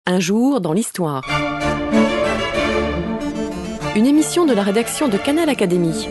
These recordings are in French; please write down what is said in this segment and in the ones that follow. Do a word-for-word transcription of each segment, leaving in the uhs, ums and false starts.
Un jour dans l'histoire. Une émission de la rédaction de Canal Académie.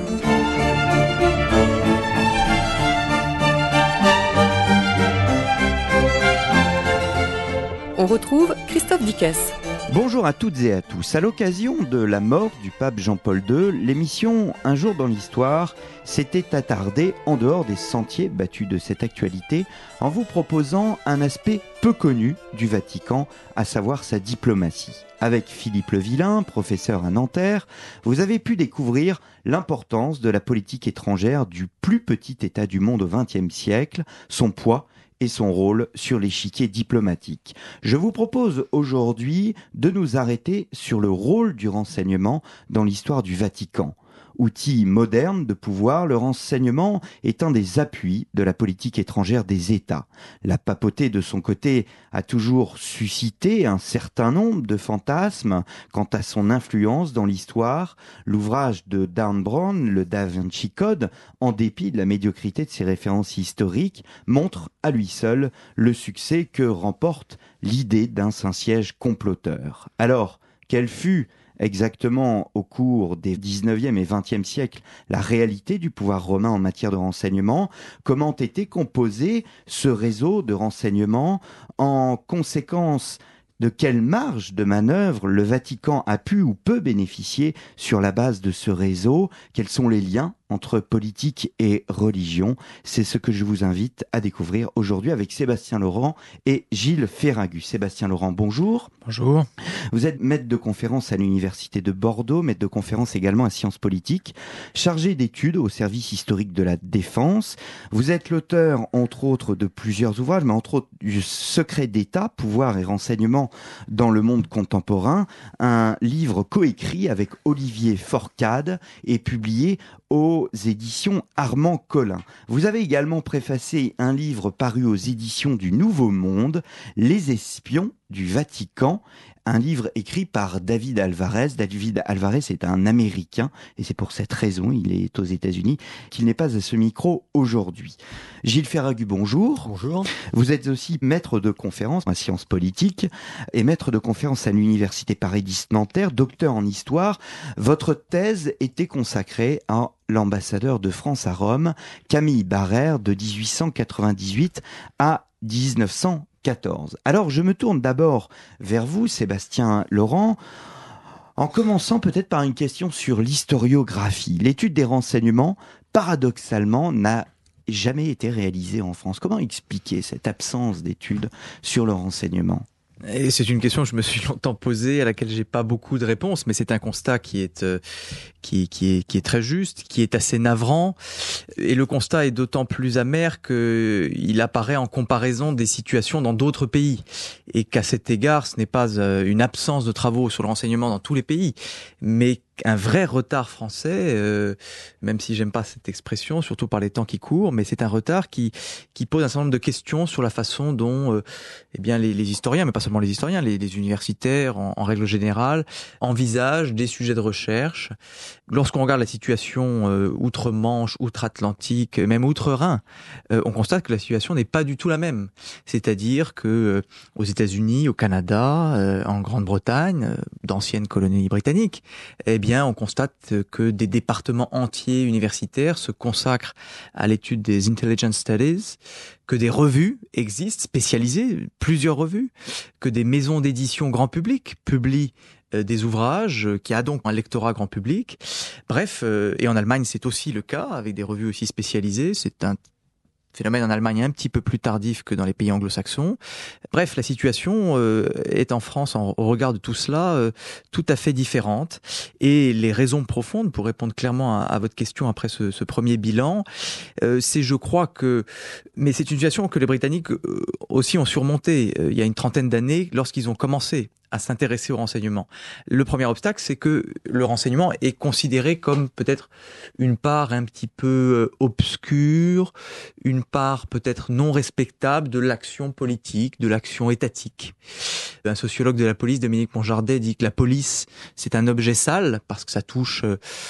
On retrouve Christophe Dickès. Bonjour à toutes et à tous. À l'occasion de la mort du pape Jean-Paul deux, l'émission Un jour dans l'histoire s'était attardée en dehors des sentiers battus de cette actualité en vous proposant un aspect peu connu du Vatican, à savoir sa diplomatie. Avec Philippe Levillain, professeur à Nanterre, vous avez pu découvrir l'importance de la politique étrangère du plus petit État du monde au vingtième siècle, son poids et son rôle sur l'échiquier diplomatique. Je vous propose aujourd'hui de nous arrêter sur le rôle du renseignement dans l'histoire du Vatican. Outil moderne de pouvoir, le renseignement est un des appuis de la politique étrangère des États. La papauté, de son côté, a toujours suscité un certain nombre de fantasmes quant à son influence dans l'histoire. L'ouvrage de Dan Brown, le Da Vinci Code, en dépit de la médiocrité de ses références historiques, montre à lui seul le succès que remporte l'idée d'un Saint-Siège comploteur. Alors, quel fut exactement au cours des dix-neuvième et vingtième siècles la réalité du pouvoir romain en matière de renseignement? Comment était composé ce réseau de renseignement? En conséquence, de quelle marge de manœuvre le Vatican a pu ou peut bénéficier sur la base de ce réseau? Quels sont les liens entre politique et religion? C'est ce que je vous invite à découvrir aujourd'hui avec Sébastien Laurent et Gilles Ferragu. Sébastien Laurent, bonjour. Bonjour. Vous êtes maître de conférence à l'Université de Bordeaux, maître de conférence également à Sciences Politiques, chargé d'études au service historique de la Défense. Vous êtes l'auteur, entre autres, de plusieurs ouvrages, mais entre autres du Secret d'État, pouvoir et renseignement dans le monde contemporain, un livre coécrit avec Olivier Forcade et publié aux éditions Armand Collin. Vous avez également préfacé un livre paru aux éditions du Nouveau Monde, Les espions du Vatican, un livre écrit par David Alvarez. David Alvarez est un Américain et c'est pour cette raison, il est aux États-Unis, qu'il n'est pas à ce micro aujourd'hui. Gilles Ferragu, bonjour. Bonjour. Vous êtes aussi maître de conférence en sciences politiques et maître de conférence à l'Université Paris-Nanterre, docteur en histoire. Votre thèse était consacrée à l'ambassadeur de France à Rome, Camille Barrère, de dix-huit cent quatre-vingt-dix-huit à dix-neuf cent quatorze. Alors, je me tourne d'abord vers vous, Sébastien Laurent, en commençant peut-être par une question sur l'historiographie. L'étude des renseignements, paradoxalement, n'a jamais été réalisée en France. Comment expliquer cette absence d'études sur le renseignement ? Et c'est une question que je me suis longtemps posée, à laquelle j'ai pas beaucoup de réponses, mais c'est un constat qui est euh, qui, qui est qui est très juste, qui est assez navrant, et le constat est d'autant plus amer que il apparaît en comparaison des situations dans d'autres pays, et qu'à cet égard, ce n'est pas euh, une absence de travaux sur le renseignement dans tous les pays, mais un vrai retard français, euh, même si j'aime pas cette expression, surtout par les temps qui courent, mais c'est un retard qui qui pose un certain nombre de questions sur la façon dont euh, eh bien les, les historiens, mais pas seulement les historiens, les, les universitaires en, en règle générale, envisagent des sujets de recherche. Lorsqu'on regarde la situation euh, outre-Manche, outre-Atlantique, même outre-Rhin, euh, on constate que la situation n'est pas du tout la même. C'est-à-dire que euh, aux États-Unis, au Canada, euh, en Grande-Bretagne, euh, d'anciennes colonies britanniques, eh bien on constate que des départements entiers universitaires se consacrent à l'étude des intelligence studies, que des revues existent spécialisées, plusieurs revues, que des maisons d'édition grand public publient des ouvrages, qui a donc un lectorat grand public. Bref, et en Allemagne c'est aussi le cas, avec des revues aussi spécialisées. C'est un phénomène en Allemagne un petit peu plus tardif que dans les pays anglo-saxons. Bref, la situation euh, est en France, en, au regard de tout cela, euh, tout à fait différente. Et les raisons profondes, pour répondre clairement à, à votre question après ce, ce premier bilan, euh, c'est, je crois que... Mais c'est une situation que les Britanniques euh, aussi ont surmontée euh, il y a une trentaine d'années, lorsqu'ils ont commencé à s'intéresser au renseignement. Le premier obstacle, c'est que le renseignement est considéré comme peut-être une part un petit peu obscure, une part peut-être non respectable de l'action politique, de l'action étatique. Un sociologue de la police, Dominique Monjardet, dit que la police, c'est un objet sale parce que ça touche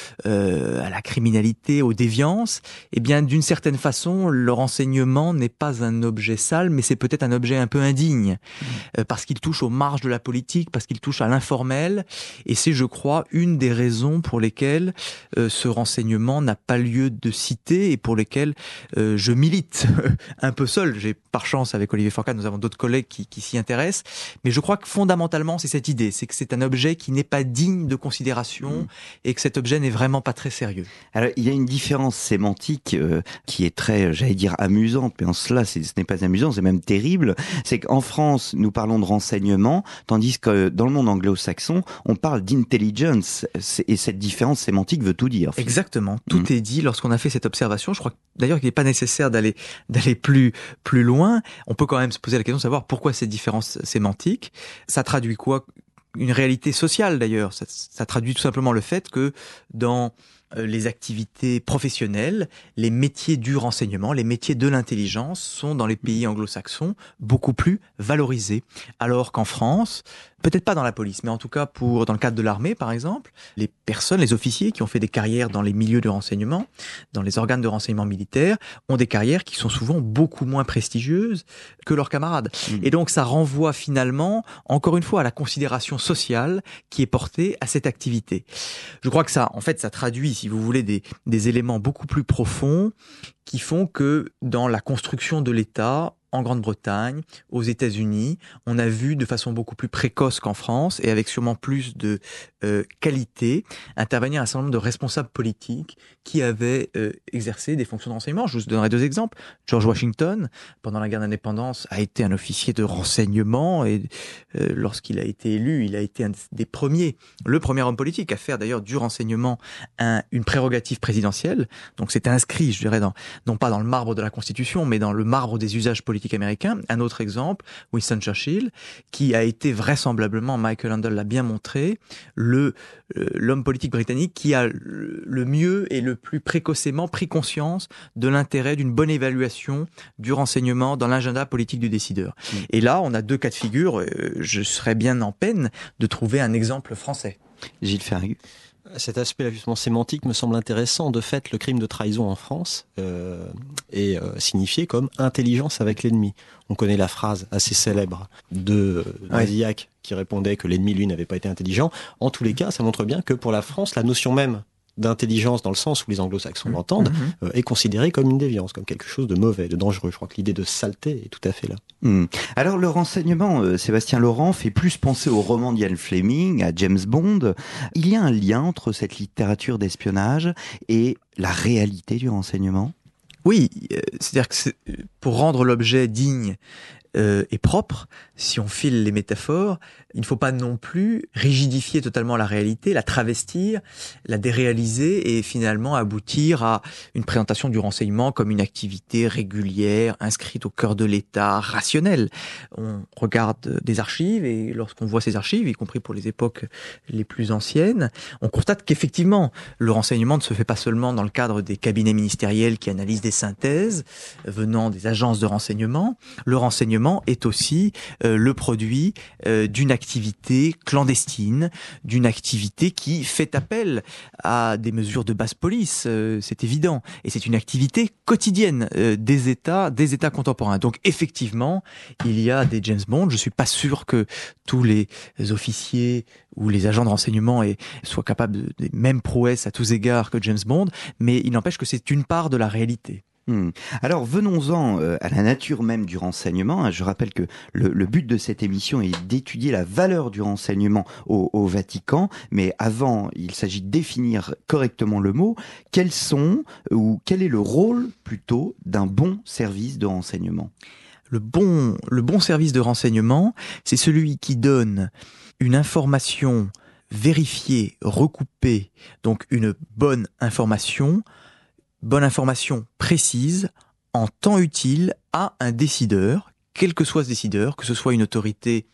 euh, à la criminalité, aux déviances. Eh bien, d'une certaine façon, le renseignement n'est pas un objet sale, mais c'est peut-être un objet un peu indigne, mmh. euh, parce qu'il touche aux marges de la politique, parce qu'il touche à l'informel. Et c'est, je crois, une des raisons pour lesquelles euh, ce renseignement n'a pas lieu de citer et pour lesquelles euh, je milite un peu seul. J'ai par chance avec Olivier Forcade, nous avons d'autres collègues qui, qui s'y intéressent. Mais je crois que fondamentalement, c'est cette idée, c'est que c'est un objet qui n'est pas digne de considération mmh. et que cet objet n'est vraiment pas très sérieux. Alors, il y a une différence sémantique euh, qui est très, j'allais dire, amusante, mais en cela, c'est, ce n'est pas amusant, c'est même terrible. C'est qu'en France, nous parlons de renseignement, tandis que dans le monde anglo-saxon, on parle d'intelligence. Et cette différence sémantique veut tout dire. Exactement, tout mmh. est dit lorsqu'on a fait cette observation. Je crois d'ailleurs qu'il n'est pas nécessaire d'aller d'aller plus plus loin. On peut quand même se poser la question de savoir pourquoi cette différence sémantique. Ça traduit quoi ? Une réalité sociale d'ailleurs. Ça, ça traduit tout simplement le fait que dans les activités professionnelles, les métiers du renseignement, les métiers de l'intelligence sont dans les pays anglo-saxons beaucoup plus valorisés. Alors qu'en France, peut-être pas dans la police, mais en tout cas pour dans le cadre de l'armée par exemple, les personnes, les officiers qui ont fait des carrières dans les milieux de renseignement, dans les organes de renseignement militaires, ont des carrières qui sont souvent beaucoup moins prestigieuses que leurs camarades. Mmh. Et donc ça renvoie finalement, encore une fois, à la considération sociale qui est portée à cette activité. Je crois que ça, en fait, ça traduit, si vous voulez, des, des éléments beaucoup plus profonds qui font que dans la construction de l'État, en Grande-Bretagne, aux États-Unis, on a vu de façon beaucoup plus précoce qu'en France et avec sûrement plus de euh, qualité intervenir un certain nombre de responsables politiques qui avaient euh, exercé des fonctions de renseignement. Je vous donnerai deux exemples. George Washington, pendant la guerre d'indépendance, a été un officier de renseignement et euh, lorsqu'il a été élu, il a été un des premiers, le premier homme politique à faire d'ailleurs du renseignement un, une prérogative présidentielle. Donc c'est inscrit, je dirais, dans, non pas dans le marbre de la Constitution, mais dans le marbre des usages politiques américain. Un autre exemple, Winston Churchill, qui a été vraisemblablement, Michael Handel l'a bien montré, le euh, l'homme politique britannique qui a le mieux et le plus précocement pris conscience de l'intérêt d'une bonne évaluation du renseignement dans l'agenda politique du décideur. Mmh. Et là, on a deux cas de figure. Euh, je serais bien en peine de trouver un exemple français. Gilles Ferragu. Cet aspect justement sémantique me semble intéressant. De fait, le crime de trahison en France euh, est euh, signifié comme intelligence avec l'ennemi. On connaît la phrase assez célèbre de Nazillac ouais. qui répondait que l'ennemi, lui, n'avait pas été intelligent. En tous les cas, ça montre bien que pour la France, la notion même d'intelligence dans le sens où les anglo-saxons mmh. l'entendent mmh. euh, est considérée comme une déviance, comme quelque chose de mauvais, de dangereux. Je crois que l'idée de saleté est tout à fait là. Mmh. Alors le renseignement, euh, Sébastien Laurent, fait plus penser au roman d'Ian Fleming, à James Bond. Il y a un lien entre cette littérature d'espionnage et la réalité du renseignement ? Oui, euh, c'est-à-dire que c'est, pour rendre l'objet digne euh, et propre, si on file les métaphores, il ne faut pas non plus rigidifier totalement la réalité, la travestir, la déréaliser et finalement aboutir à une présentation du renseignement comme une activité régulière, inscrite au cœur de l'État, rationnelle. On regarde des archives et lorsqu'on voit ces archives, y compris pour les époques les plus anciennes, on constate qu'effectivement, le renseignement ne se fait pas seulement dans le cadre des cabinets ministériels qui analysent des synthèses venant des agences de renseignement. Le renseignement est aussi euh, le produit euh, d'une activité clandestine, d'une activité qui fait appel à des mesures de basse police, euh, c'est évident. Et c'est une activité quotidienne euh, des États, des États contemporains. Donc effectivement, il y a des James Bond. Je suis pas sûr que tous les officiers ou les agents de renseignement aient, soient capables des mêmes prouesses à tous égards que James Bond, mais il n'empêche que c'est une part de la réalité. Mmh. Alors venons-en euh, à la nature même du renseignement. Je rappelle que le, le but de cette émission est d'étudier la valeur du renseignement au, au Vatican, mais avant, il s'agit de définir correctement le mot. Quels sont, ou quel est le rôle plutôt d'un bon service de renseignement ? Le bon, le bon service de renseignement, c'est celui qui donne une information vérifiée, recoupée, donc une bonne information, bonne information précise, en temps utile, à un décideur, quel que soit ce décideur, que ce soit une autorité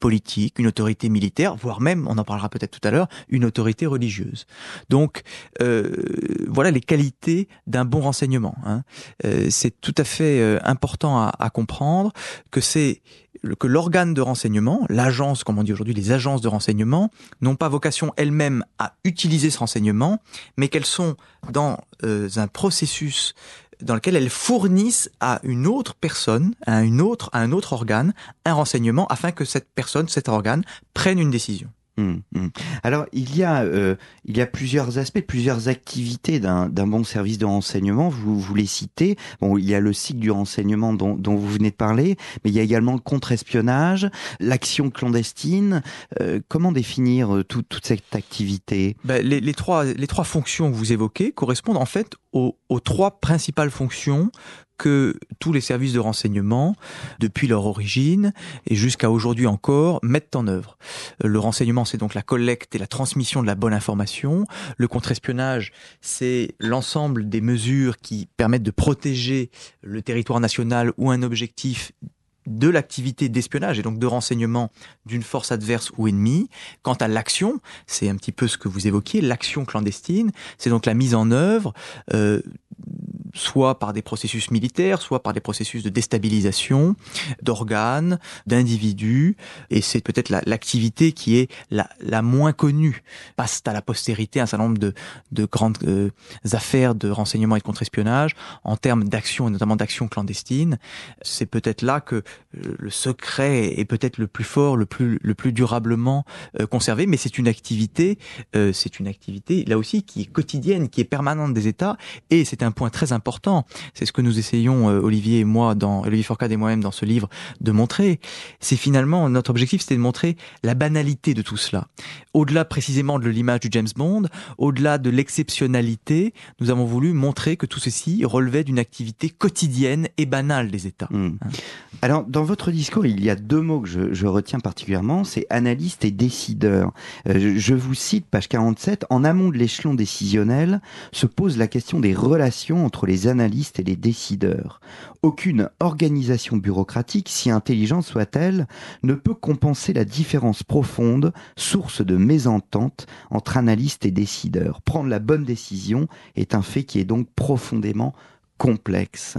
politique, une autorité militaire, voire même, on en parlera peut-être tout à l'heure, une autorité religieuse. Donc, euh, voilà les qualités d'un bon renseignement. Hein. Euh, c'est tout à fait euh, important à, à comprendre que c'est que l'organe de renseignement, l'agence, comme on dit aujourd'hui, les agences de renseignement, n'ont pas vocation elles-mêmes à utiliser ce renseignement, mais qu'elles sont dans euh, un processus dans lequel elles fournissent à une autre personne, à une autre, à un autre organe, un renseignement afin que cette personne, cet organe, prenne une décision. Mmh, mmh. Alors il y a euh, il y a plusieurs aspects, plusieurs activités d'un d'un bon service de renseignement. Vous vous les citez. Bon, il y a le cycle du renseignement dont dont vous venez de parler, mais il y a également le contre-espionnage, l'action clandestine. Euh, comment définir euh, tout, toute cette activité? Ben, les, les trois les trois fonctions que vous évoquez correspondent en fait aux, aux trois principales fonctions que tous les services de renseignement, depuis leur origine et jusqu'à aujourd'hui encore, mettent en œuvre. Le renseignement, c'est donc la collecte et la transmission de la bonne information. Le contre-espionnage, c'est l'ensemble des mesures qui permettent de protéger le territoire national ou un objectif de l'activité d'espionnage et donc de renseignement d'une force adverse ou ennemie. Quant à l'action, c'est un petit peu ce que vous évoquiez, l'action clandestine, c'est donc la mise en œuvre euh, soit par des processus militaires, soit par des processus de déstabilisation d'organes, d'individus, et c'est peut-être la, l'activité qui est la, la moins connue. Passe à la postérité un certain nombre de, de grandes euh, affaires de renseignement et de contre-espionnage en termes d'action, et notamment d'action clandestine. C'est peut-être là que le secret est peut-être le plus fort, le plus, le plus durablement euh, conservé, mais c'est une activité, euh, c'est une activité là aussi qui est quotidienne, qui est permanente des États, et c'est un point très important. C'est ce que nous essayons, euh, Olivier et moi, dans Olivier Fourcade et moi-même dans ce livre, de montrer. C'est finalement notre objectif, c'était de montrer la banalité de tout cela. Au-delà précisément de l'image du James Bond, au-delà de l'exceptionnalité, nous avons voulu montrer que tout ceci relevait d'une activité quotidienne et banale des États. Mmh. Alors, dans votre discours, il y a deux mots que je, je retiens particulièrement, c'est analyste et décideur. Euh, je, je vous cite, page quarante-sept, en amont de l'échelon décisionnel se pose la question des relations entre les analystes et les décideurs. Aucune organisation bureaucratique, si intelligente soit-elle, ne peut compenser la différence profonde, source de mésentente entre analystes et décideurs. Prendre la bonne décision est un fait qui est donc profondément complexe.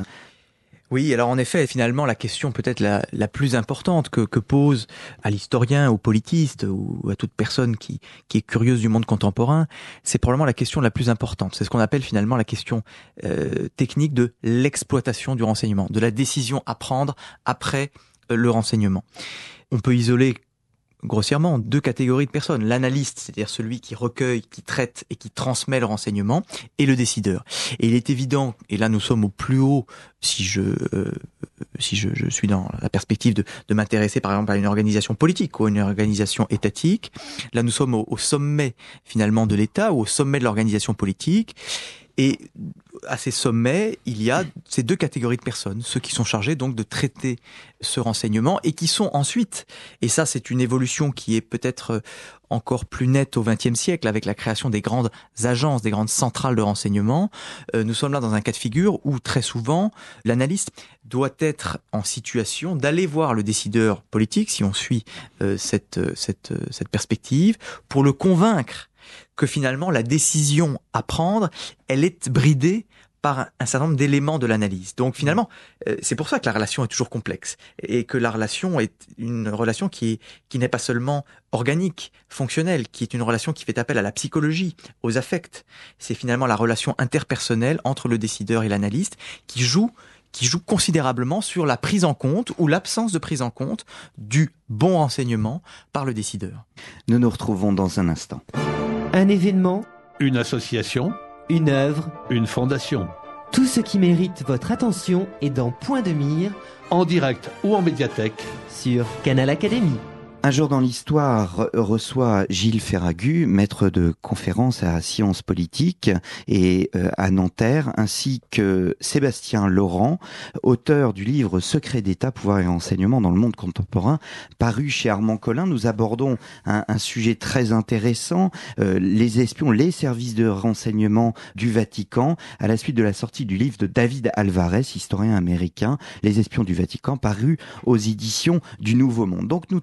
Oui, alors en effet, finalement, la question peut-être la, la plus importante que, que pose à l'historien, au politiste ou à toute personne qui, qui est curieuse du monde contemporain, c'est probablement la question la plus importante. C'est ce qu'on appelle finalement la question euh, technique de l'exploitation du renseignement, de la décision à prendre après euh, le renseignement. On peut isoler grossièrement deux catégories de personnes. L'analyste, c'est-à-dire celui qui recueille, qui traite et qui transmet le renseignement, et le décideur. Et il est évident, et là nous sommes au plus haut, si je euh, si je, je suis dans la perspective de, de m'intéresser par exemple à une organisation politique ou à une organisation étatique, là nous sommes au, au sommet finalement de l'État ou au sommet de l'organisation politique. Et à ces sommets, il y a ces deux catégories de personnes, ceux qui sont chargés donc de traiter ce renseignement et qui sont ensuite, et ça c'est une évolution qui est peut-être encore plus nette au vingtième siècle avec la création des grandes agences, des grandes centrales de renseignement, euh, nous sommes là dans un cas de figure où très souvent l'analyste doit être en situation d'aller voir le décideur politique, si on suit euh, cette, cette, cette perspective, pour le convaincre que finalement la décision à prendre, elle est bridée par un certain nombre d'éléments de l'analyse. Donc finalement, euh, c'est pour ça que la relation est toujours complexe et que la relation est une relation qui, qui n'est pas seulement organique, fonctionnelle, qui est une relation qui fait appel à la psychologie, aux affects. C'est finalement la relation interpersonnelle entre le décideur et l'analyste qui joue qui joue considérablement sur la prise en compte ou l'absence de prise en compte du bon renseignement par le décideur. Nous nous retrouvons dans un instant. Un événement, une association, une œuvre, une fondation. Tout ce qui mérite votre attention est dans Point de mire, en direct ou en médiathèque, sur Canal Académie. Un jour dans l'histoire reçoit Gilles Ferragut, maître de conférences à Sciences Politiques et euh, à Nanterre, ainsi que Sébastien Laurent, auteur du livre Secret d'État, pouvoir et renseignement dans le monde contemporain, paru chez Armand Collin. Nous abordons un, un sujet très intéressant, euh, les espions, les services de renseignement du Vatican, à la suite de la sortie du livre de David Alvarez, historien américain, Les espions du Vatican, paru aux éditions du Nouveau Monde. Donc nous tentons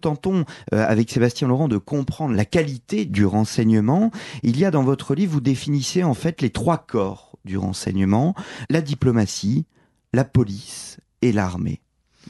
euh, avec Sébastien Laurent, de comprendre la qualité du renseignement. Il y a dans votre livre, vous définissez en fait les trois corps du renseignement, la diplomatie, la police et l'armée.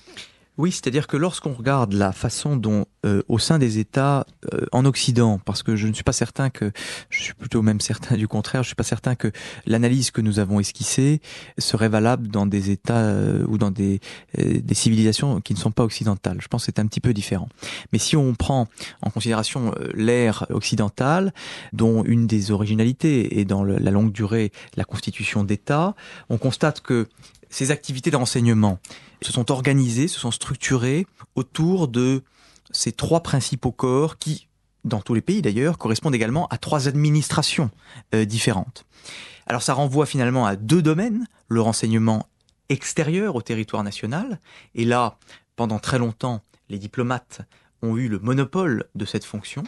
Oui, c'est-à-dire que lorsqu'on regarde la façon dont, euh, au sein des États euh, en Occident, parce que je ne suis pas certain que, je suis plutôt même certain du contraire, je suis pas certain que l'analyse que nous avons esquissée serait valable dans des États euh, ou dans des, euh, des civilisations qui ne sont pas occidentales. Je pense que c'est un petit peu différent. Mais si on prend en considération euh, l'ère occidentale, dont une des originalités est dans le, la longue durée la constitution d'État, on constate que ces activités de renseignement se sont organisées, se sont structurées autour de ces trois principaux corps qui, dans tous les pays d'ailleurs, correspondent également à trois administrations euh, différentes. Alors ça renvoie finalement à deux domaines, le renseignement extérieur au territoire national, et là, pendant très longtemps, les diplomates ont eu le monopole de cette fonction,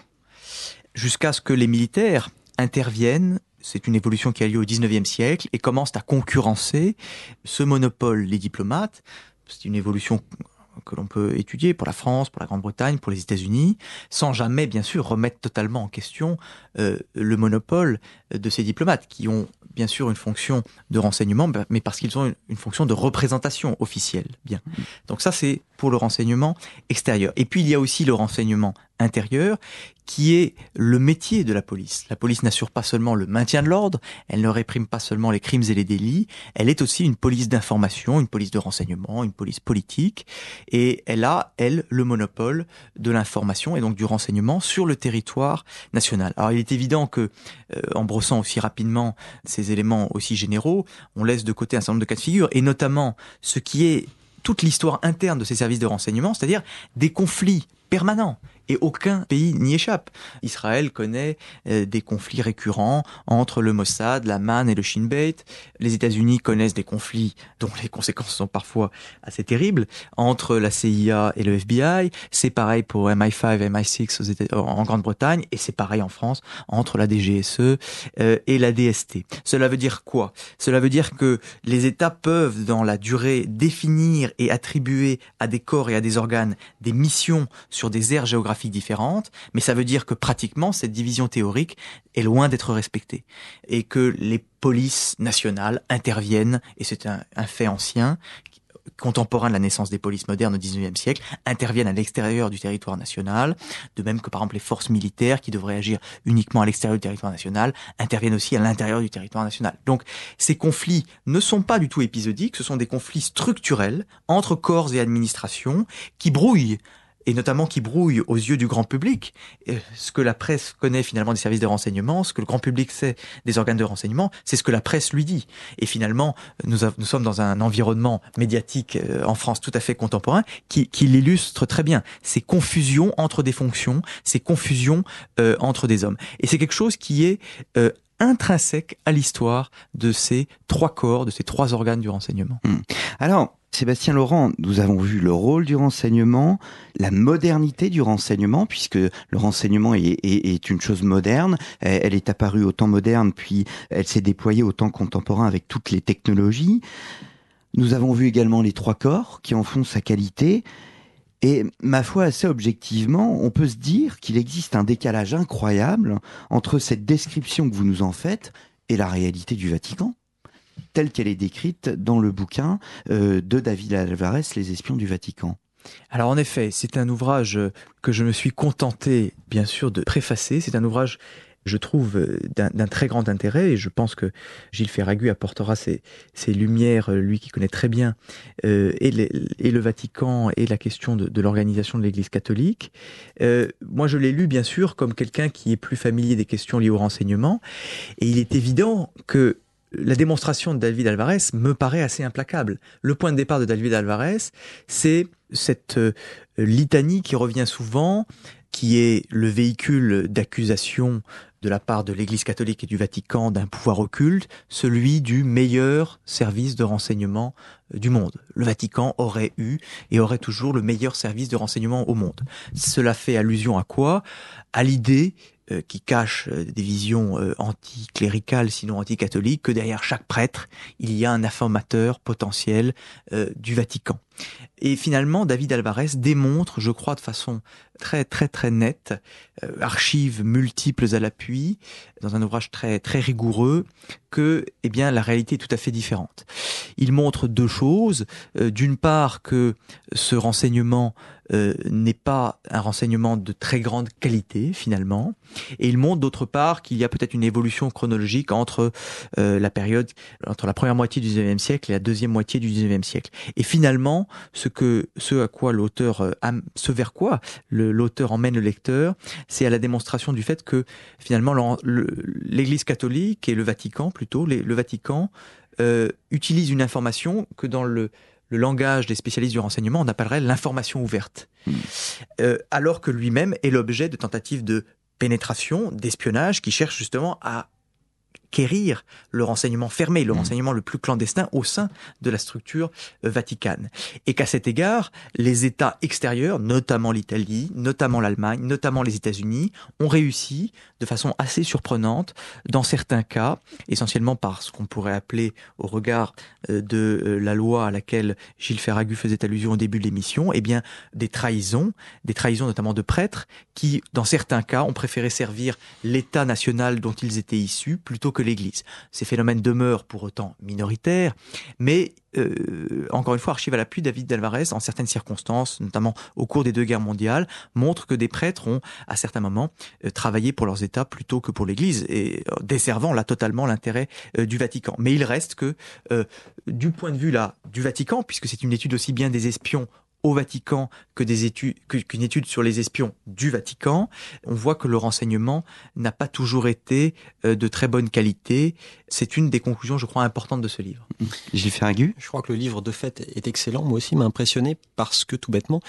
jusqu'à ce que les militaires interviennent. C'est une évolution qui a lieu au dix-neuvième siècle et commence à concurrencer ce monopole les diplomates. C'est une évolution que l'on peut étudier pour la France, pour la Grande-Bretagne, pour les États-Unis, sans jamais, bien sûr, remettre totalement en question euh, le monopole de ces diplomates, qui ont bien sûr une fonction de renseignement, mais parce qu'ils ont une, une fonction de représentation officielle. Bien. Donc ça, c'est pour le renseignement extérieur. Et puis, il y a aussi le renseignement intérieur, qui est le métier de la police. La police n'assure pas seulement le maintien de l'ordre, elle ne réprime pas seulement les crimes et les délits, elle est aussi une police d'information, une police de renseignement, une police politique, et elle a, elle, le monopole de l'information et donc du renseignement sur le territoire national. Alors il est évident que, euh, en brossant aussi rapidement ces éléments aussi généraux, on laisse de côté un certain nombre de cas de figure, et notamment ce qui est toute l'histoire interne de ces services de renseignement, c'est-à-dire des conflits permanents. Et aucun pays n'y échappe. Israël connaît euh, des conflits récurrents entre le Mossad, la Man et le Shin Bet. Les États-Unis connaissent des conflits dont les conséquences sont parfois assez terribles entre la C I A et le F B I. C'est pareil pour M I cinq, M I six aux États- en Grande-Bretagne, et c'est pareil en France entre la D G S E euh, et la D S T. Cela veut dire quoi? Cela veut dire que les États peuvent, dans la durée, définir et attribuer à des corps et à des organes des missions sur des aires géographiques différentes, mais ça veut dire que pratiquement cette division théorique est loin d'être respectée et que les polices nationales interviennent, et c'est un, un fait ancien, contemporain de la naissance des polices modernes au dix-neuvième siècle, interviennent à l'extérieur du territoire national, de même que par exemple les forces militaires qui devraient agir uniquement à l'extérieur du territoire national, interviennent aussi à l'intérieur du territoire national. Donc ces conflits ne sont pas du tout épisodiques, ce sont des conflits structurels entre corps et administrations qui brouillent, et notamment qui brouille aux yeux du grand public ce que la presse connaît finalement des services de renseignement, ce que le grand public sait des organes de renseignement, c'est ce que la presse lui dit. Et finalement, nous, a, nous sommes dans un environnement médiatique euh, en France tout à fait contemporain qui, qui l'illustre très bien. Ces confusions entre des fonctions, ces confusions euh, entre des hommes. Et c'est quelque chose qui est euh, intrinsèque à l'histoire de ces trois corps, de ces trois organes du renseignement. Mmh. Alors, Sébastien Laurent, nous avons vu le rôle du renseignement, la modernité du renseignement, puisque le renseignement est, est, est une chose moderne. Elle est apparue au temps moderne, puis elle s'est déployée au temps contemporain avec toutes les technologies. Nous avons vu également les trois corps qui en font sa qualité. Et ma foi, assez objectivement, on peut se dire qu'il existe un décalage incroyable entre cette description que vous nous en faites et la réalité du Vatican, telle qu'elle est décrite dans le bouquin euh, de David Alvarez, Les espions du Vatican. Alors en effet, c'est un ouvrage que je me suis contenté, bien sûr, de préfacer. C'est un ouvrage, je trouve, d'un, d'un très grand intérêt, et je pense que Gilles Ferragut apportera ses, ses lumières, lui qui connaît très bien euh, et, les, et le Vatican et la question de, de l'organisation de l'Église catholique. Euh, moi, je l'ai lu, bien sûr, comme quelqu'un qui est plus familier des questions liées au renseignement, et il est évident que la démonstration de David Alvarez me paraît assez implacable. Le point de départ de David Alvarez, c'est cette euh, litanie qui revient souvent, qui est le véhicule d'accusation de la part de l'Église catholique et du Vatican d'un pouvoir occulte, celui du meilleur service de renseignement du monde. Le Vatican aurait eu et aurait toujours le meilleur service de renseignement au monde. Cela fait allusion à quoi? À l'idée euh, qui cache euh, des visions euh, anticléricales, sinon anticatholiques, que derrière chaque prêtre, il y a un informateur potentiel euh, du Vatican. Et finalement, David Alvarez démontre, je crois, de façon très très très nette, euh, archives multiples à l'appui, dans un ouvrage très très rigoureux, que eh bien la réalité est tout à fait différente. Il montre deux choses. Euh, d'une part, que ce renseignement euh, n'est pas un renseignement de très grande qualité finalement, et il montre d'autre part qu'il y a peut-être une évolution chronologique entre euh, la période entre la première moitié du dix-neuvième siècle et la deuxième moitié du dix-neuvième siècle. Et finalement, ce que ce à quoi l'auteur euh, ce vers quoi le, l'auteur emmène le lecteur, c'est à la démonstration du fait que finalement le, le, l'Église catholique et le Vatican plutôt les, le Vatican euh, utilisent une information que dans le le langage des spécialistes du renseignement, on appellerait l'information ouverte. Mmh. Euh, alors que lui-même est l'objet de tentatives de pénétration, d'espionnage, qui cherchent justement à quérir le renseignement fermé, le mmh. renseignement le plus clandestin au sein de la structure euh, vaticane. Et qu'à cet égard, les États extérieurs, notamment l'Italie, notamment l'Allemagne, notamment les États-Unis, ont réussi de façon assez surprenante, dans certains cas, essentiellement par ce qu'on pourrait appeler, au regard euh, de euh, la loi à laquelle Gilles Ferragut faisait allusion au début de l'émission, eh bien, des trahisons, des trahisons notamment de prêtres, qui, dans certains cas, ont préféré servir l'État national dont ils étaient issus, plutôt que l'Église. Ces phénomènes demeurent pour autant minoritaires, mais euh, encore une fois, archive à l'appui, David d'Alvarez, en certaines circonstances, notamment au cours des deux guerres mondiales, montre que des prêtres ont, à certains moments, euh, travaillé pour leurs États plutôt que pour l'Église, et euh, desservant là totalement l'intérêt euh, du Vatican. Mais il reste que, euh, du point de vue là du Vatican, puisque c'est une étude aussi bien des espions au Vatican que des études, que, qu'une étude sur les espions du Vatican, on voit que le renseignement n'a pas toujours été euh, de très bonne qualité. C'est une des conclusions, je crois, importantes de ce livre. Gilles Ferragut ? Je crois que le livre, de fait, est excellent. Moi aussi, m'a impressionné parce que, tout bêtement,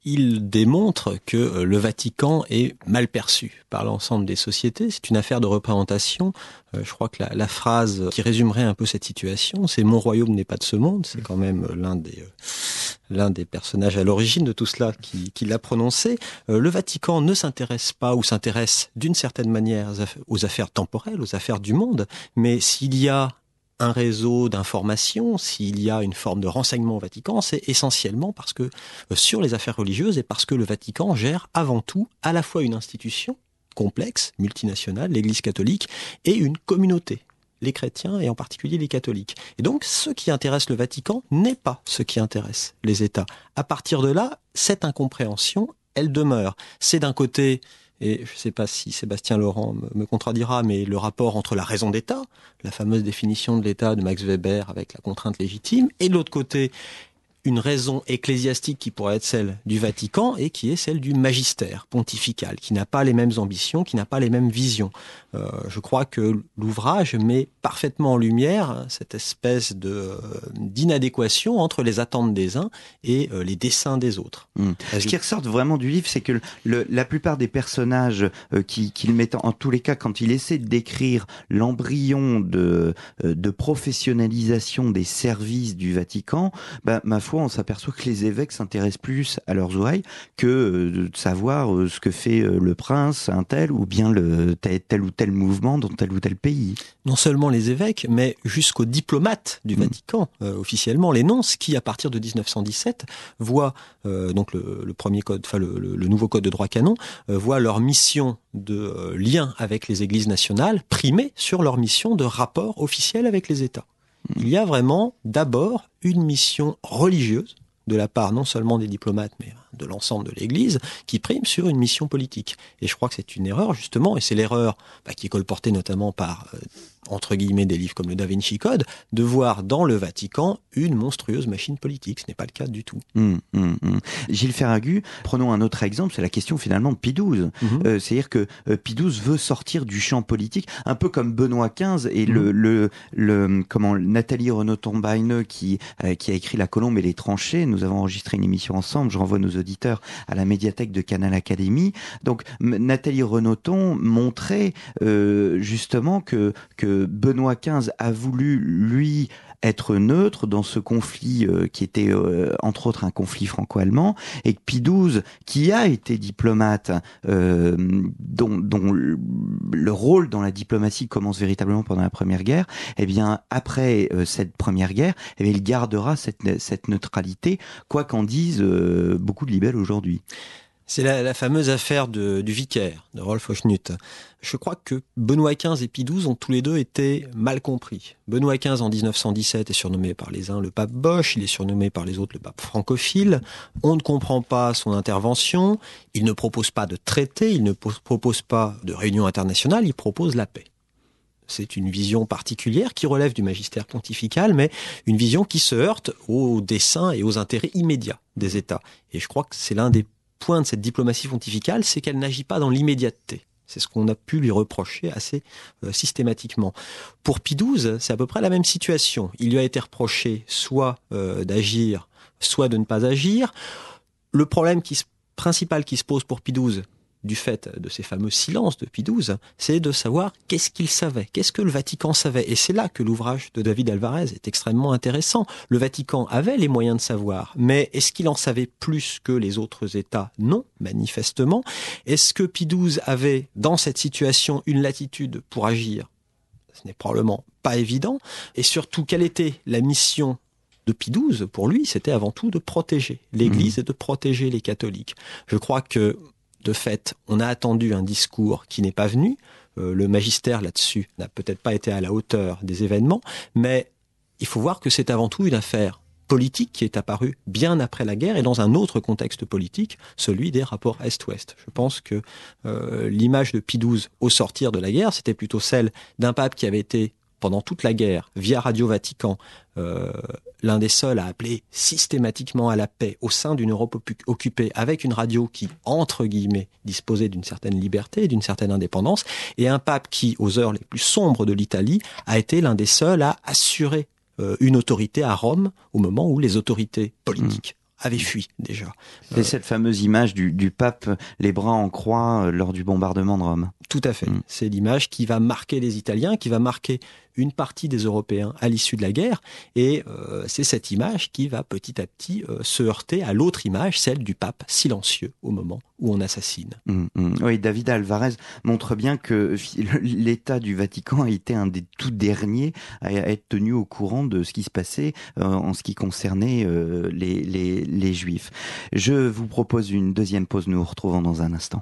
il démontre que le Vatican est mal perçu par l'ensemble des sociétés. C'est une affaire de représentation. Euh, je crois que la, la phrase qui résumerait un peu cette situation, c'est « Mon royaume n'est pas de ce monde ». C'est quand même l'un des... Euh, l'un des personnages à l'origine de tout cela qui, qui l'a prononcé. Euh, le Vatican ne s'intéresse pas ou s'intéresse d'une certaine manière aux affaires temporelles, aux affaires du monde, mais s'il y a un réseau d'information, s'il y a une forme de renseignement au Vatican, c'est essentiellement parce que euh, sur les affaires religieuses et parce que le Vatican gère avant tout à la fois une institution complexe, multinationale, l'Église catholique, et une communauté, les chrétiens et en particulier les catholiques. Et donc, ce qui intéresse le Vatican n'est pas ce qui intéresse les États. À partir de là, cette incompréhension, elle demeure. C'est d'un côté, et je ne sais pas si Sébastien Laurent me, me contredira, mais le rapport entre la raison d'État, la fameuse définition de l'État de Max Weber avec la contrainte légitime, et de l'autre côté, une raison ecclésiastique qui pourrait être celle du Vatican et qui est celle du magistère pontifical, qui n'a pas les mêmes ambitions, qui n'a pas les mêmes visions. Euh, je crois que l'ouvrage met parfaitement en lumière cette espèce de euh, d'inadéquation entre les attentes des uns et euh, les desseins des autres. Mmh. Ce qui ressort vraiment du livre, c'est que le, la plupart des personnages euh, qui, qu'il met en, en tous les cas, quand il essaie de décrire l'embryon de, euh, de professionnalisation des services du Vatican, bah, ma foi, on s'aperçoit que les évêques s'intéressent plus à leurs ouailles que euh, de savoir euh, ce que fait euh, le prince, un tel, ou bien le tel, tel ou tel mouvement dans tel ou tel pays. Non seulement les évêques, mais jusqu'aux diplomates du mmh. Vatican, euh, officiellement, les nonces, qui à partir de dix-neuf cent dix-sept voient euh, donc le, le premier code, enfin le, le, le nouveau code de droit canon, euh, voient leur mission de euh, lien avec les églises nationales primer sur leur mission de rapport officiel avec les États. Il y a vraiment d'abord une mission religieuse de la part non seulement des diplomates, mais de l'ensemble de l'Église, qui prime sur une mission politique. Et je crois que c'est une erreur, justement, et c'est l'erreur bah, qui est colportée notamment par, euh, entre guillemets, des livres comme le Da Vinci Code, de voir dans le Vatican une monstrueuse machine politique. Ce n'est pas le cas du tout. Mmh, mmh, mmh. Gilles Ferragut, prenons un autre exemple, c'est la question finalement de Pie douze. Mmh. Euh, c'est-à-dire que euh, Pie douze veut sortir du champ politique, un peu comme Benoît quinze et mmh. le, le, le, comment, Nathalie Renaud-Tombaine qui, euh, qui a écrit La Colombe et les tranchées. Nous avons enregistré une émission ensemble, je renvoie nos auditeurs à la médiathèque de Canal Académie. Donc Nathalie Renaud-Tombaine montrait euh, justement que, que Benoît quinze a voulu lui être neutre dans ce conflit euh, qui était euh, entre autres un conflit franco-allemand, et que Pie douze, qui a été diplomate, euh, dont, dont le rôle dans la diplomatie commence véritablement pendant la Première Guerre, eh bien après euh, cette Première Guerre, eh bien, il gardera cette, cette neutralité, quoi qu'en disent euh, beaucoup de libelles aujourd'hui. C'est la, la fameuse affaire de, du vicaire, de Rolf Hochnutt. Je crois que Benoît quinze et Pie douze ont tous les deux été mal compris. Benoît quinze, en dix-neuf cent dix-sept, est surnommé par les uns le pape Bosch, il est surnommé par les autres le pape francophile. On ne comprend pas son intervention, il ne propose pas de traité, il ne propose pas de réunion internationale, il propose la paix. C'est une vision particulière qui relève du magistère pontifical, mais une vision qui se heurte aux desseins et aux intérêts immédiats des États. Et je crois que c'est l'un des point de cette diplomatie pontificale, c'est qu'elle n'agit pas dans l'immédiateté. C'est ce qu'on a pu lui reprocher assez euh, systématiquement. Pour Pie douze, c'est à peu près la même situation. Il lui a été reproché soit euh, d'agir, soit de ne pas agir. Le problème qui, principal qui se pose pour Pie douze, du fait de ces fameux silences de Pie douze, c'est de savoir qu'est-ce qu'il savait, qu'est-ce que le Vatican savait. Et c'est là que l'ouvrage de David Alvarez est extrêmement intéressant. Le Vatican avait les moyens de savoir, mais est-ce qu'il en savait plus que les autres États? Non, manifestement. Est-ce que Pie douze avait, dans cette situation, une latitude pour agir? Ce n'est probablement pas évident. Et surtout, quelle était la mission de Pie douze? Pour lui, c'était avant tout de protéger l'Église mmh. et de protéger les catholiques. Je crois que de fait, on a attendu un discours qui n'est pas venu. Euh, le magistère là-dessus n'a peut-être pas été à la hauteur des événements, mais il faut voir que c'est avant tout une affaire politique qui est apparue bien après la guerre et dans un autre contexte politique, celui des rapports Est-Ouest. Je pense que euh, l'image de Pie douze au sortir de la guerre, c'était plutôt celle d'un pape qui avait été pendant toute la guerre, via Radio Vatican, euh, l'un des seuls à appeler systématiquement à la paix au sein d'une Europe occupée, avec une radio qui, entre guillemets, disposait d'une certaine liberté et d'une certaine indépendance, et un pape qui, aux heures les plus sombres de l'Italie, a été l'un des seuls à assurer euh, une autorité à Rome au moment où les autorités politiques mmh. avaient fui déjà. C'est euh, cette fameuse image du, du pape les bras en croix euh, lors du bombardement de Rome. Tout à fait. Mmh. C'est l'image qui va marquer les Italiens, qui va marquer une partie des Européens à l'issue de la guerre, et euh, c'est cette image qui va petit à petit euh, se heurter à l'autre image, celle du pape silencieux au moment où on assassine. Mmh, mmh. Oui, David Alvarez montre bien que l'État du Vatican a été un des tout derniers à être tenu au courant de ce qui se passait euh, en ce qui concernait euh, les, les, les Juifs. Je vous propose une deuxième pause, nous nous retrouvons dans un instant.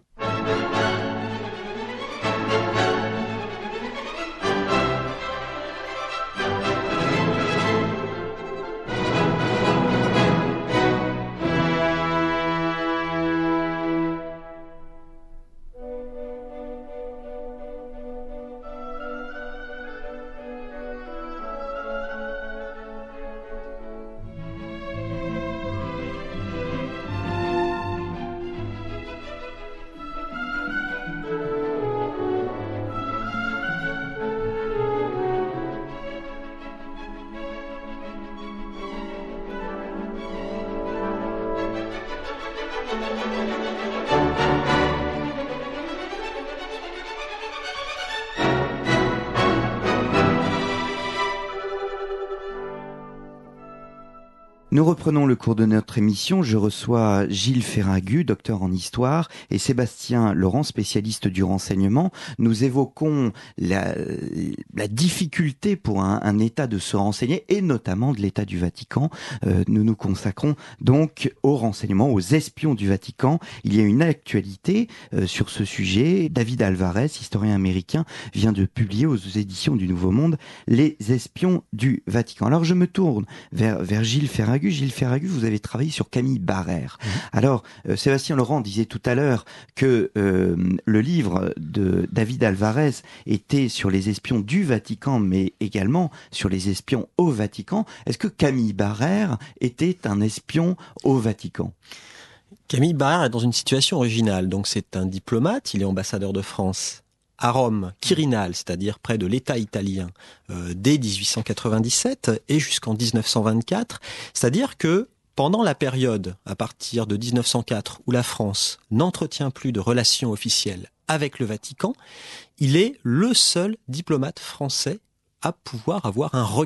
Nous reprenons le cours de notre émission. Je reçois Gilles Ferragu, docteur en histoire, et Sébastien Laurent, spécialiste du renseignement. Nous évoquons la, la difficulté pour un, un État de se renseigner, et notamment de l'État du Vatican. Euh, nous nous consacrons donc au renseignement, aux espions du Vatican. Il y a une actualité euh, sur ce sujet. David Alvarez, historien américain, vient de publier aux éditions du Nouveau Monde Les espions du Vatican. Alors je me tourne vers, vers Gilles Ferragu. Gilles Ferragu, vous avez travaillé sur Camille Barrère. Mmh. Alors, euh, Sébastien Laurent disait tout à l'heure que euh, le livre de David Alvarez était sur les espions du Vatican, mais également sur les espions au Vatican. Est-ce que Camille Barrère était un espion au Vatican ? Camille Barrère est dans une situation originale. Donc, c'est un diplomate, il est ambassadeur de France à Rome, Quirinal, c'est-à-dire près de l'État italien, euh, dès dix-huit cent quatre-vingt-dix-sept et jusqu'en dix-neuf cent vingt-quatre. C'est-à-dire que pendant la période, à partir de dix-neuf cent quatre, où la France n'entretient plus de relations officielles avec le Vatican, il est le seul diplomate français à pouvoir avoir un regard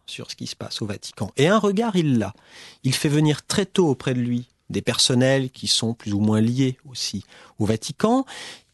sur ce qui se passe au Vatican. Et un regard, il l'a. Il fait venir très tôt auprès de lui des personnels qui sont plus ou moins liés aussi au Vatican.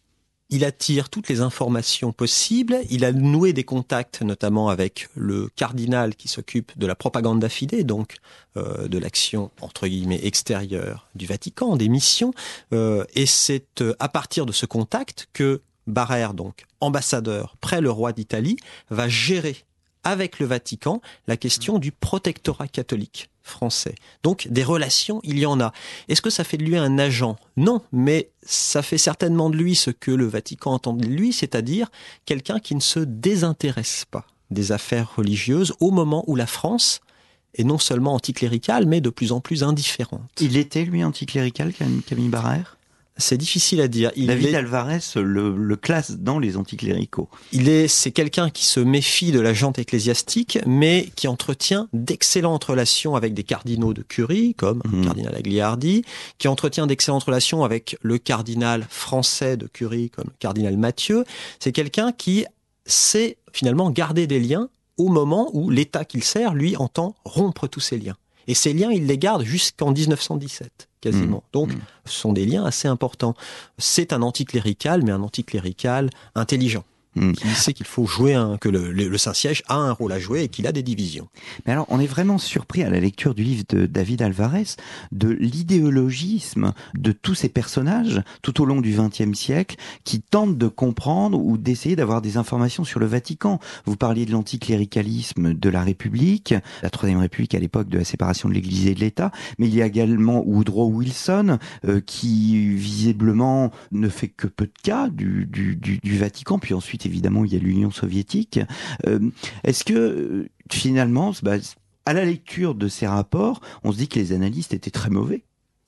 Il attire toutes les informations possibles. Il a noué des contacts, notamment avec le cardinal qui s'occupe de la propaganda fide, donc euh, de l'action entre guillemets extérieure du Vatican, des missions. Euh, et c'est euh, à partir de ce contact que Barrère, donc ambassadeur près le roi d'Italie, va gérer avec le Vatican la question du protectorat catholique français. Donc des relations, il y en a. Est-ce que ça fait de lui un agent ? Non, mais ça fait certainement de lui ce que le Vatican entend de lui, c'est-à-dire quelqu'un qui ne se désintéresse pas des affaires religieuses au moment où la France est non seulement anticléricale, mais de plus en plus indifférente. Il était, lui, anticlérical, Camille Barrère ? C'est difficile à dire. Il David est... Alvarez le, le classe dans les anticléricaux. Il est, c'est quelqu'un qui se méfie de la gente ecclésiastique, mais qui entretient d'excellentes relations avec des cardinaux de Curie, comme mmh. le cardinal Agliardi, qui entretient d'excellentes relations avec le cardinal français de Curie, comme le cardinal Mathieu. C'est quelqu'un qui sait finalement garder des liens au moment où l'État qu'il sert, lui, entend rompre tous ces liens. Et ces liens, il les garde jusqu'en dix-neuf cent dix-sept. Quasiment. Mmh. Donc, mmh. ce sont des liens assez importants. C'est un anticlérical, mais un anticlérical intelligent. Mmh. Qui sait qu'il faut jouer un, que le, le, le Saint-Siège a un rôle à jouer et qu'il a des divisions. Mais alors, on est vraiment surpris à la lecture du livre de David Alvarez de l'idéologisme de tous ces personnages tout au long du vingtième siècle qui tentent de comprendre ou d'essayer d'avoir des informations sur le Vatican. Vous parliez de l'anticléricalisme de la République, la Troisième République à l'époque de la séparation de l'Église et de l'État, mais il y a également Woodrow Wilson euh, qui visiblement ne fait que peu de cas du, du, du, du Vatican, puis ensuite évidemment, il y a l'Union soviétique. Euh, est-ce que, finalement, bah, à la lecture de ces rapports, on se dit que les analystes étaient très mauvais ?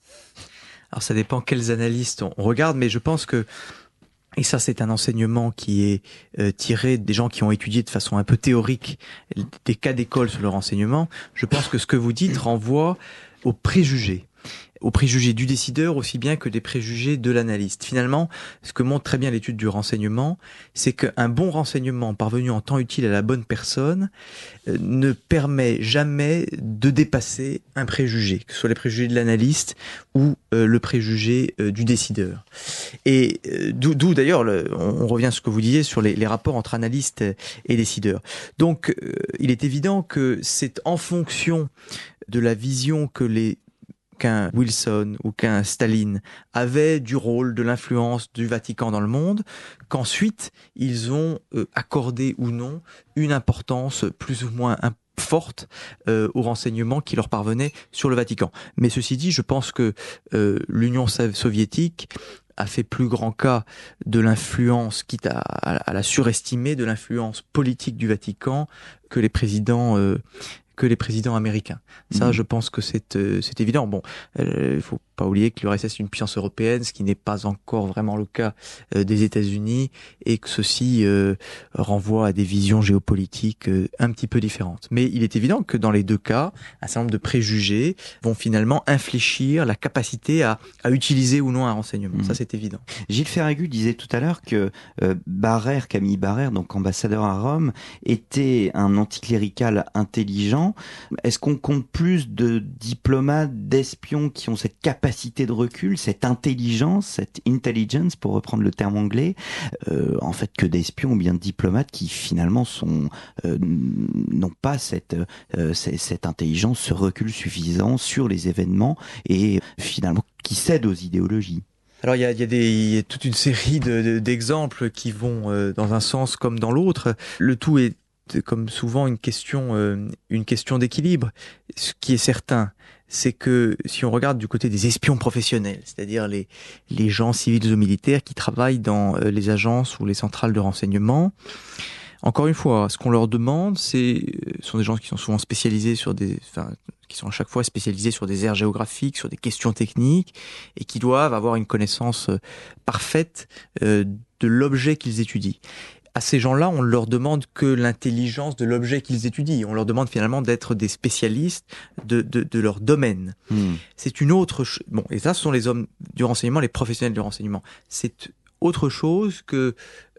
Alors, ça dépend quels analystes on regarde, mais je pense que, et ça, c'est un enseignement qui est euh, tiré des gens qui ont étudié de façon un peu théorique des cas d'école sur le renseignement. Je pense que ce que vous dites renvoie aux préjugés. aux préjugés du décideur aussi bien que des préjugés de l'analyste. Finalement, ce que montre très bien l'étude du renseignement, c'est qu'un bon renseignement parvenu en temps utile à la bonne personne euh, ne permet jamais de dépasser un préjugé, que ce soit les préjugés de l'analyste ou euh, le préjugé euh, du décideur. Et euh, d'où, d'où d'ailleurs, le, on, on revient à ce que vous disiez sur les, les rapports entre analystes et décideurs. Donc, euh, il est évident que c'est en fonction de la vision que les qu'un Wilson ou qu'un Staline avaient du rôle, de l'influence du Vatican dans le monde, qu'ensuite ils ont euh, accordé ou non une importance plus ou moins importante forte euh, aux renseignements qui leur parvenaient sur le Vatican. Mais ceci dit, je pense que euh, l'Union soviétique a fait plus grand cas de l'influence, quitte à, à, à la surestimer, de l'influence politique du Vatican que les présidents euh, que les présidents américains. Ça, mmh. je pense que c'est euh, c'est évident. Bon, il euh, faut pas oublier que l'U R S S est une puissance européenne, ce qui n'est pas encore vraiment le cas euh, des États-Unis, et que ceci euh, renvoie à des visions géopolitiques euh, un petit peu différentes. Mais il est évident que dans les deux cas, un certain nombre de préjugés vont finalement infléchir la capacité à, à utiliser ou non un renseignement. Mmh. Ça, c'est évident. Gilles Ferragut disait tout à l'heure que euh, Barrère, Camille Barrère, donc ambassadeur à Rome, était un anticlérical intelligent. Est-ce qu'on compte plus de diplomates, d'espions qui ont cette capacité de recul, cette intelligence, cette intelligence, pour reprendre le terme anglais, euh, en fait, que d'espions ou bien de diplomates qui finalement sont euh, n'ont pas cette, euh, cette intelligence, ce recul suffisant sur les événements et finalement qui cèdent aux idéologies? Alors il y a, il y a, des, il y a toute une série de, de, d'exemples qui vont euh, dans un sens comme dans l'autre. Le tout est comme souvent une question, euh, une question d'équilibre. Ce qui est certain, c'est que si on regarde du côté des espions professionnels, c'est-à-dire les, les gens civils ou militaires qui travaillent dans euh, les agences ou les centrales de renseignement, encore une fois, ce qu'on leur demande, c'est, ce sont des gens qui sont souvent spécialisés sur des, enfin, qui sont à chaque fois spécialisés sur des aires géographiques, sur des questions techniques, et qui doivent avoir une connaissance parfaite euh, de l'objet qu'ils étudient. À ces gens-là, on leur demande que l'intelligence de l'objet qu'ils étudient. On leur demande finalement d'être des spécialistes de, de, de leur domaine. Mmh. C'est une autre chose. Bon, et ça, ce sont les hommes du renseignement, les professionnels du renseignement. C'est autre chose que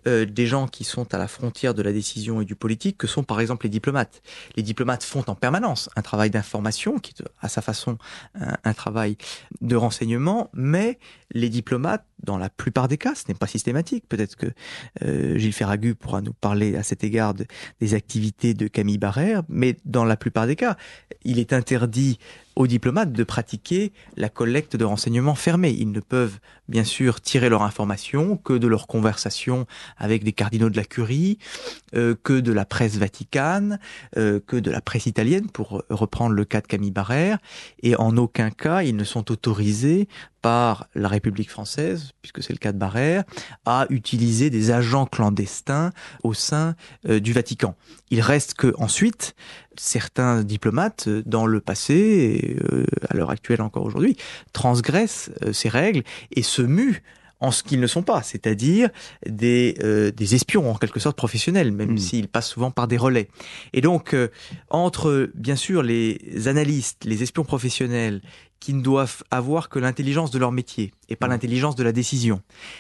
euh, des gens qui sont à la frontière de la décision et du politique, que sont par exemple les diplomates. Les diplomates font en permanence un travail d'information, qui est à sa façon un, un travail de renseignement, mais les diplomates, dans la plupart des cas, ce n'est pas systématique, peut-être que euh, Gilles Ferragut pourra nous parler à cet égard de, des activités de Camille Barrère, mais dans la plupart des cas, il est interdit aux diplomates de pratiquer la collecte de renseignements fermés. Ils ne peuvent bien sûr tirer leur information que de leurs conversations avec des cardinaux de la Curie, euh, que de la presse vaticane, euh, que de la presse italienne, pour reprendre le cas de Camille Barrère, et en aucun cas ils ne sont autorisés par la République française, puisque c'est le cas de Barrère, à utiliser des agents clandestins au sein euh, du Vatican. Il reste que ensuite, certains diplomates, dans le passé, et euh, à l'heure actuelle encore aujourd'hui, transgressent euh, ces règles et se muent en ce qu'ils ne sont pas, c'est-à-dire des, euh, des espions en quelque sorte professionnels, même mmh. s'ils passent souvent par des relais. Et donc, euh, entre bien sûr les analystes, les espions professionnels, qui ne doivent avoir que l'intelligence de leur métier et pas l'intelligence de la décision,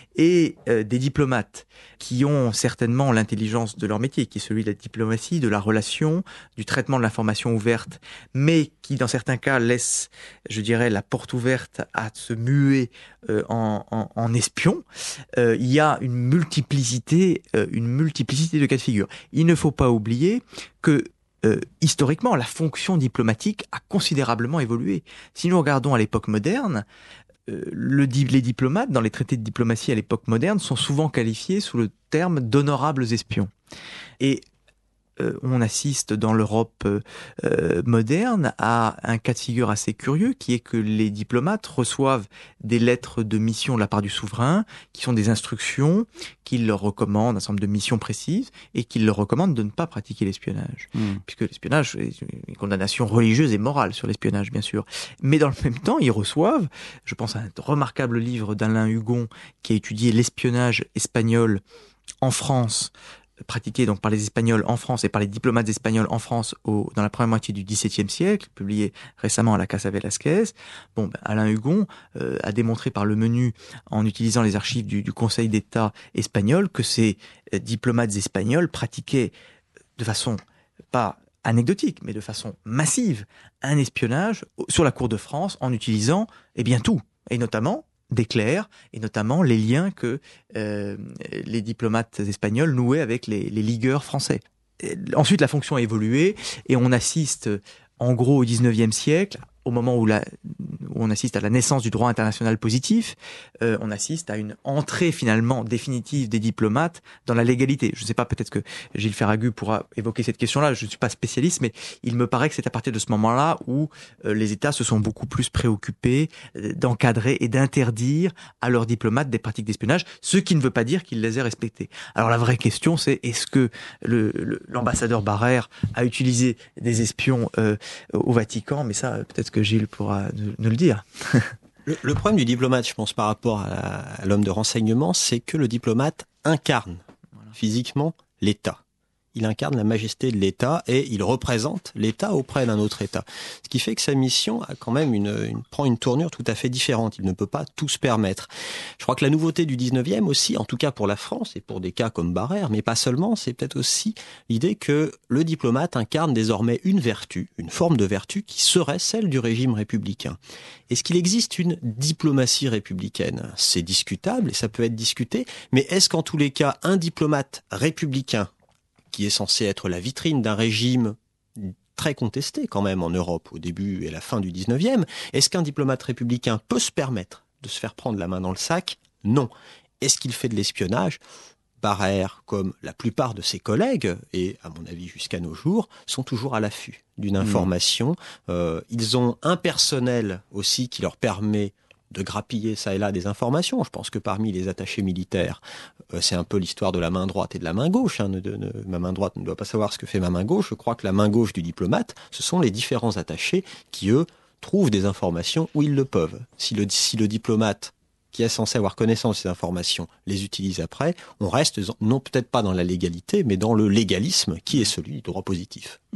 et euh, des diplomates qui ont certainement l'intelligence de leur métier, qui est celui de la diplomatie, de la relation, du traitement de l'information ouverte, mais qui dans certains cas laissent, je dirais, la porte ouverte à se muer euh, en, en, en espion. Euh, il y a une multiplicité, euh, une multiplicité de cas de figure. Il ne faut pas oublier que Euh, historiquement, la fonction diplomatique a considérablement évolué. Si nous regardons à l'époque moderne, euh, le, les diplomates, dans les traités de diplomatie à l'époque moderne, sont souvent qualifiés sous le terme d'honorables espions. Et euh, on assiste dans l'Europe euh, moderne à un cas de figure assez curieux, qui est que les diplomates reçoivent des lettres de mission de la part du souverain, qui sont des instructions qu'il leur recommande, un certain nombre de missions précises, et qu'il leur recommande de ne pas pratiquer l'espionnage. Mmh. Puisque l'espionnage est une condamnation religieuse et morale sur l'espionnage, bien sûr. Mais dans le même temps, ils reçoivent, je pense à un remarquable livre d'Alain Hugon, qui a étudié l'espionnage espagnol en France, pratiqué donc par les Espagnols en France et par les diplomates espagnols en France au, dans la première moitié du dix-septième siècle, publié récemment à la Casa Velasquez. Bon, ben, Alain Hugon euh, a démontré par le menu, en utilisant les archives du, du Conseil d'État espagnol, que ces euh, diplomates espagnols pratiquaient de façon pas anecdotique, mais de façon massive, un espionnage sur la cour de France en utilisant eh bien tout, et notamment des clercs, et notamment les liens que euh, les diplomates espagnols nouaient avec les, les ligueurs français. Et ensuite, la fonction a évolué, et on assiste, en gros, au dix-neuvième siècle, au moment où, la, où on assiste à la naissance du droit international positif, euh, on assiste à une entrée finalement définitive des diplomates dans la légalité. Je ne sais pas, peut-être que Gilles Ferragut pourra évoquer cette question-là, je ne suis pas spécialiste, mais il me paraît que c'est à partir de ce moment-là où euh, les États se sont beaucoup plus préoccupés d'encadrer et d'interdire à leurs diplomates des pratiques d'espionnage, ce qui ne veut pas dire qu'ils les aient respectées. Alors la vraie question, c'est est-ce que le, le, l'ambassadeur Barrère a utilisé des espions euh, au Vatican, mais ça, peut-être que Gilles pourra nous, nous le dire. le, le problème du diplomate, je pense, par rapport à, la, à l'homme de renseignement, c'est que le diplomate incarne voilà. physiquement l'État. Il incarne la majesté de l'État et il représente l'État auprès d'un autre État. Ce qui fait que sa mission a quand même une, une, prend une tournure tout à fait différente. Il ne peut pas tout se permettre. Je crois que la nouveauté du dix-neuvième aussi, en tout cas pour la France et pour des cas comme Barrère, mais pas seulement, c'est peut-être aussi l'idée que le diplomate incarne désormais une vertu, une forme de vertu qui serait celle du régime républicain. Est-ce qu'il existe une diplomatie républicaine ? C'est discutable et ça peut être discuté, mais est-ce qu'en tous les cas, un diplomate républicain qui est censé être la vitrine d'un régime très contesté quand même en Europe au début et à la fin du dix-neuvième, est-ce qu'un diplomate républicain peut se permettre de se faire prendre la main dans le sac ? Non. Est-ce qu'il fait de l'espionnage ? Barrère, comme la plupart de ses collègues, et à mon avis jusqu'à nos jours, sont toujours à l'affût d'une information. Mmh. Euh, ils ont un personnel aussi qui leur permet de grappiller ça et là des informations. Je pense que parmi les attachés militaires, euh, c'est un peu l'histoire de la main droite et de la main gauche. Hein. Ne, ne, ma main droite ne doit pas savoir ce que fait ma main gauche. Je crois que la main gauche du diplomate, ce sont les différents attachés qui, eux, trouvent des informations où ils le peuvent. Si le, si le diplomate qui est censé avoir connaissance de ces informations les utilise après, on reste non peut-être pas dans la légalité, mais dans le légalisme qui est celui du droit positif. Mmh.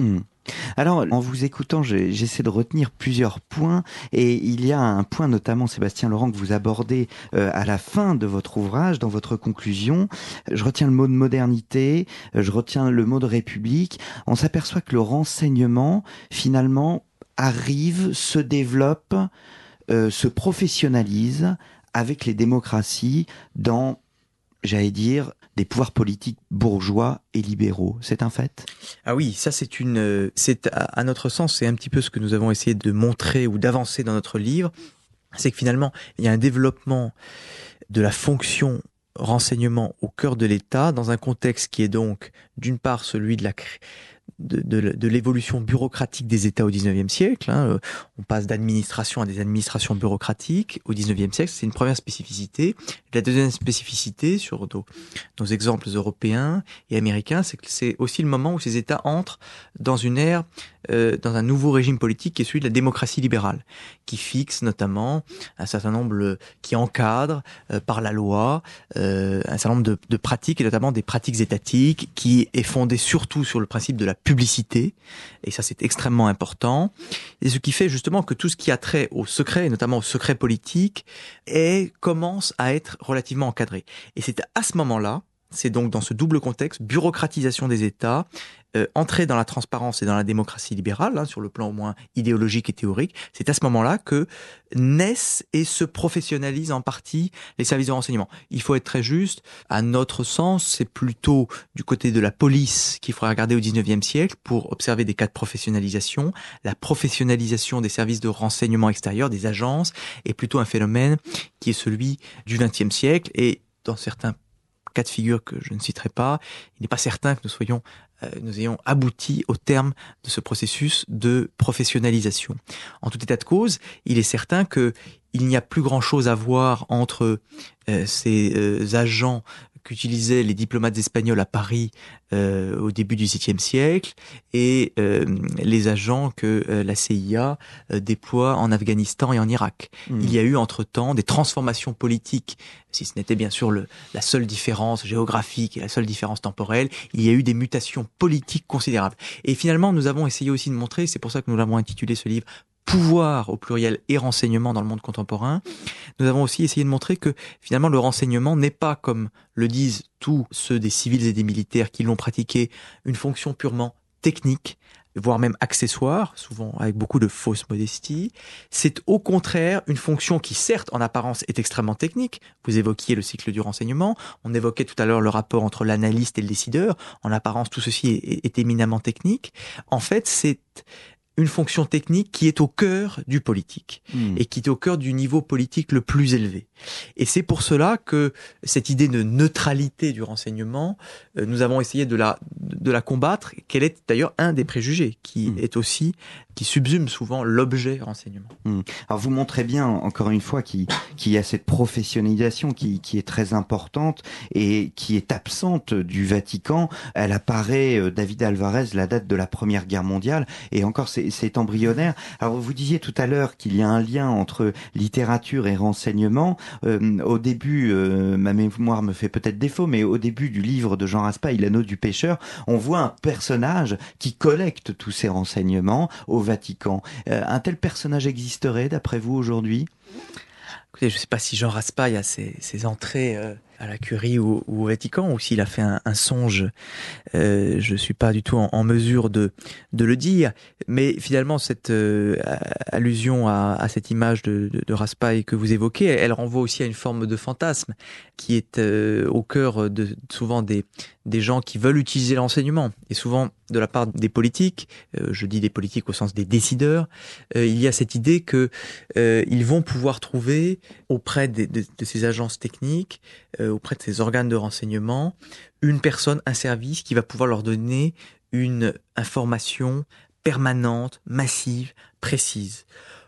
Alors, en vous écoutant, j'ai- j'essaie de retenir plusieurs points, et il y a un point notamment, Sébastien Laurent, que vous abordez euh, à la fin de votre ouvrage, dans votre conclusion. Je retiens le mot de modernité, euh, je retiens le mot de république. On s'aperçoit que le renseignement, finalement, arrive, se développe, euh, se professionnalise avec les démocraties dans, j'allais dire, des pouvoirs politiques bourgeois et libéraux. C'est un fait ? Ah oui, ça c'est une, euh, c'est à, à notre sens, c'est un petit peu ce que nous avons essayé de montrer ou d'avancer dans notre livre, c'est que finalement il y a un développement de la fonction renseignement au cœur de l'État dans un contexte qui est donc d'une part celui de la cré- de, de, de l'évolution bureaucratique des États au dix-neuvième siècle. Hein. On passe d'administration à des administrations bureaucratiques au dix-neuvième siècle. C'est une première spécificité. La deuxième spécificité sur nos, nos exemples européens et américains, c'est que c'est aussi le moment où ces États entrent dans une ère, euh, dans un nouveau régime politique qui est celui de la démocratie libérale, qui fixe notamment un certain nombre, qui encadre euh, par la loi euh, un certain nombre de, de pratiques, et notamment des pratiques étatiques, qui est fondée surtout sur le principe de la publicité, et ça c'est extrêmement important, et ce qui fait justement que tout ce qui a trait au secret, et notamment au secret politique, est, commence à être relativement encadré. Et c'est à ce moment-là, c'est donc dans ce double contexte, bureaucratisation des États, euh, entrée dans la transparence et dans la démocratie libérale, hein, sur le plan au moins idéologique et théorique, c'est à ce moment-là que naissent et se professionnalisent en partie les services de renseignement. Il faut être très juste, à notre sens, c'est plutôt du côté de la police qu'il faudrait regarder au dix-neuvième siècle pour observer des cas de professionnalisation. La professionnalisation des services de renseignement extérieur, des agences, est plutôt un phénomène qui est celui du vingtième siècle, et dans certains cas de figure que je ne citerai pas, il n'est pas certain que nous soyons, euh, nous ayons abouti au terme de ce processus de professionnalisation. En tout état de cause, il est certain que il n'y a plus grand-chose à voir entre euh, ces euh, agents qu'utilisaient les diplomates espagnols à Paris euh, au début du dix-septième siècle et euh, les agents que euh, la C I A euh, déploie en Afghanistan et en Irak. Mmh. Il y a eu entre-temps des transformations politiques, si ce n'était bien sûr le, la seule différence géographique et la seule différence temporelle, il y a eu des mutations politiques considérables. Et finalement, nous avons essayé aussi de montrer, c'est pour ça que nous l'avons intitulé ce livre, pouvoir au pluriel et renseignement dans le monde contemporain, nous avons aussi essayé de montrer que finalement le renseignement n'est pas, comme le disent tous ceux des civils et des militaires qui l'ont pratiqué, une fonction purement technique, voire même accessoire, souvent avec beaucoup de fausse modestie. C'est au contraire une fonction qui, certes, en apparence, est extrêmement technique. Vous évoquiez le cycle du renseignement, on évoquait tout à l'heure le rapport entre l'analyste et le décideur. En apparence, tout ceci est, est éminemment technique. En fait, c'est une fonction technique qui est au cœur du politique mmh. et qui est au cœur du niveau politique le plus élevé. Et c'est pour cela que cette idée de neutralité du renseignement, euh, nous avons essayé de la, de la combattre, qu'elle est d'ailleurs un des préjugés qui mmh. est aussi, qui subsume souvent l'objet renseignement. Mmh. Alors vous montrez bien, encore une fois, qu'il, qu'il y a cette professionnalisation qui, qui est très importante et qui est absente du Vatican. Elle apparaît, euh, David Alvarez, la date de la Première Guerre mondiale, et encore c'est, c'est embryonnaire. Alors vous disiez tout à l'heure qu'il y a un lien entre littérature et renseignement. Euh, au début, euh, ma mémoire me fait peut-être défaut, mais au début du livre de Jean Raspail, L'Anneau du pêcheur, on voit un personnage qui collecte tous ces renseignements au Vatican. Euh, un tel personnage existerait, d'après vous, aujourd'hui ? Écoutez, je ne sais pas si Jean Raspail a ses, ses entrées euh, à la Curie ou, ou au Vatican, ou s'il a fait un, un songe. Euh, je ne suis pas du tout en, en mesure de, de le dire. Mais finalement, cette euh, allusion à, à cette image de, de, de Raspail que vous évoquez, elle renvoie aussi à une forme de fantasme qui est euh, au cœur de souvent des, des gens qui veulent utiliser l'enseignement. Et souvent, de la part des politiques, euh, je dis des politiques au sens des décideurs, euh, il y a cette idée que euh, ils vont pouvoir trouver auprès de, de, de ces agences techniques, euh, auprès de ces organes de renseignement, une personne, un service qui va pouvoir leur donner une information permanente, massive, précise.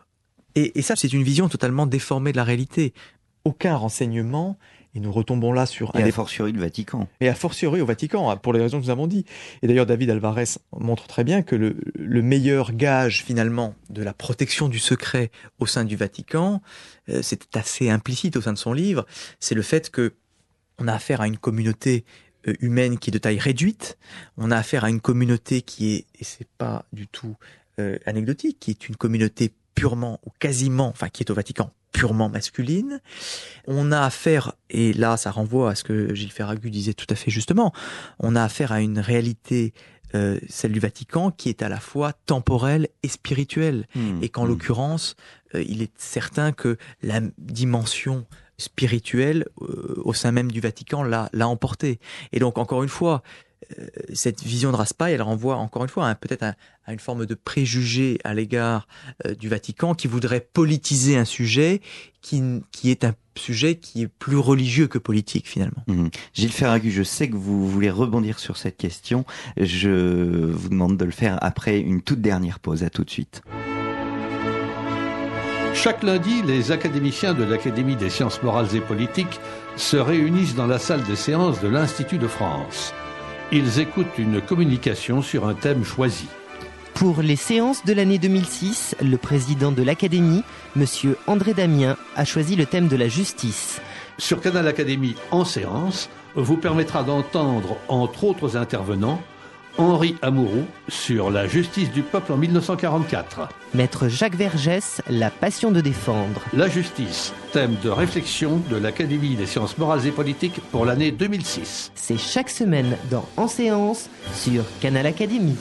Et, et ça, c'est une vision totalement déformée de la réalité. Aucun renseignement, et nous retombons là sur... Et a fortiori le Vatican. Et a fortiori au Vatican, pour les raisons que nous avons dit. Et d'ailleurs, David Alvarez montre très bien que le, le meilleur gage, finalement, de la protection du secret au sein du Vatican, euh, c'est assez implicite au sein de son livre, c'est le fait que on a affaire à une communauté euh, humaine qui est de taille réduite. On a affaire à une communauté qui est, et c'est pas du tout euh, anecdotique, qui est une communauté purement ou quasiment, enfin qui est au Vatican, purement masculine. On a affaire, et là ça renvoie à ce que Gilles Ferragu disait tout à fait justement, on a affaire à une réalité, euh, celle du Vatican, qui est à la fois temporelle et spirituelle. Mmh. Et qu'en mmh. l'occurrence, euh, il est certain que la dimension spirituelle euh, au sein même du Vatican l'a, l'a emporté. Et donc encore une fois, euh, cette vision de Raspail, elle renvoie encore une fois hein, peut-être à, à une forme de préjugé à l'égard euh, du Vatican qui voudrait politiser un sujet qui, qui est un sujet qui est plus religieux que politique finalement. Mmh. Gilles Ferragu, je sais que vous voulez rebondir sur cette question. Je vous demande de le faire après une toute dernière pause. À tout de suite. Chaque lundi, les académiciens de l'Académie des sciences morales et politiques se réunissent dans la salle des séances de l'Institut de France. Ils écoutent une communication sur un thème choisi. Pour les séances de l'année deux mille six, le président de l'Académie, monsieur André Damien, a choisi le thème de la justice. Sur Canal Académie en séance, vous permettra d'entendre, entre autres intervenants, Henri Amouroux sur la justice du peuple en dix-neuf cent quarante-quatre. Maître Jacques Vergès, la passion de défendre. La justice, thème de réflexion de l'Académie des sciences morales et politiques pour l'année deux mille six. C'est chaque semaine dans En séance sur Canal Académie.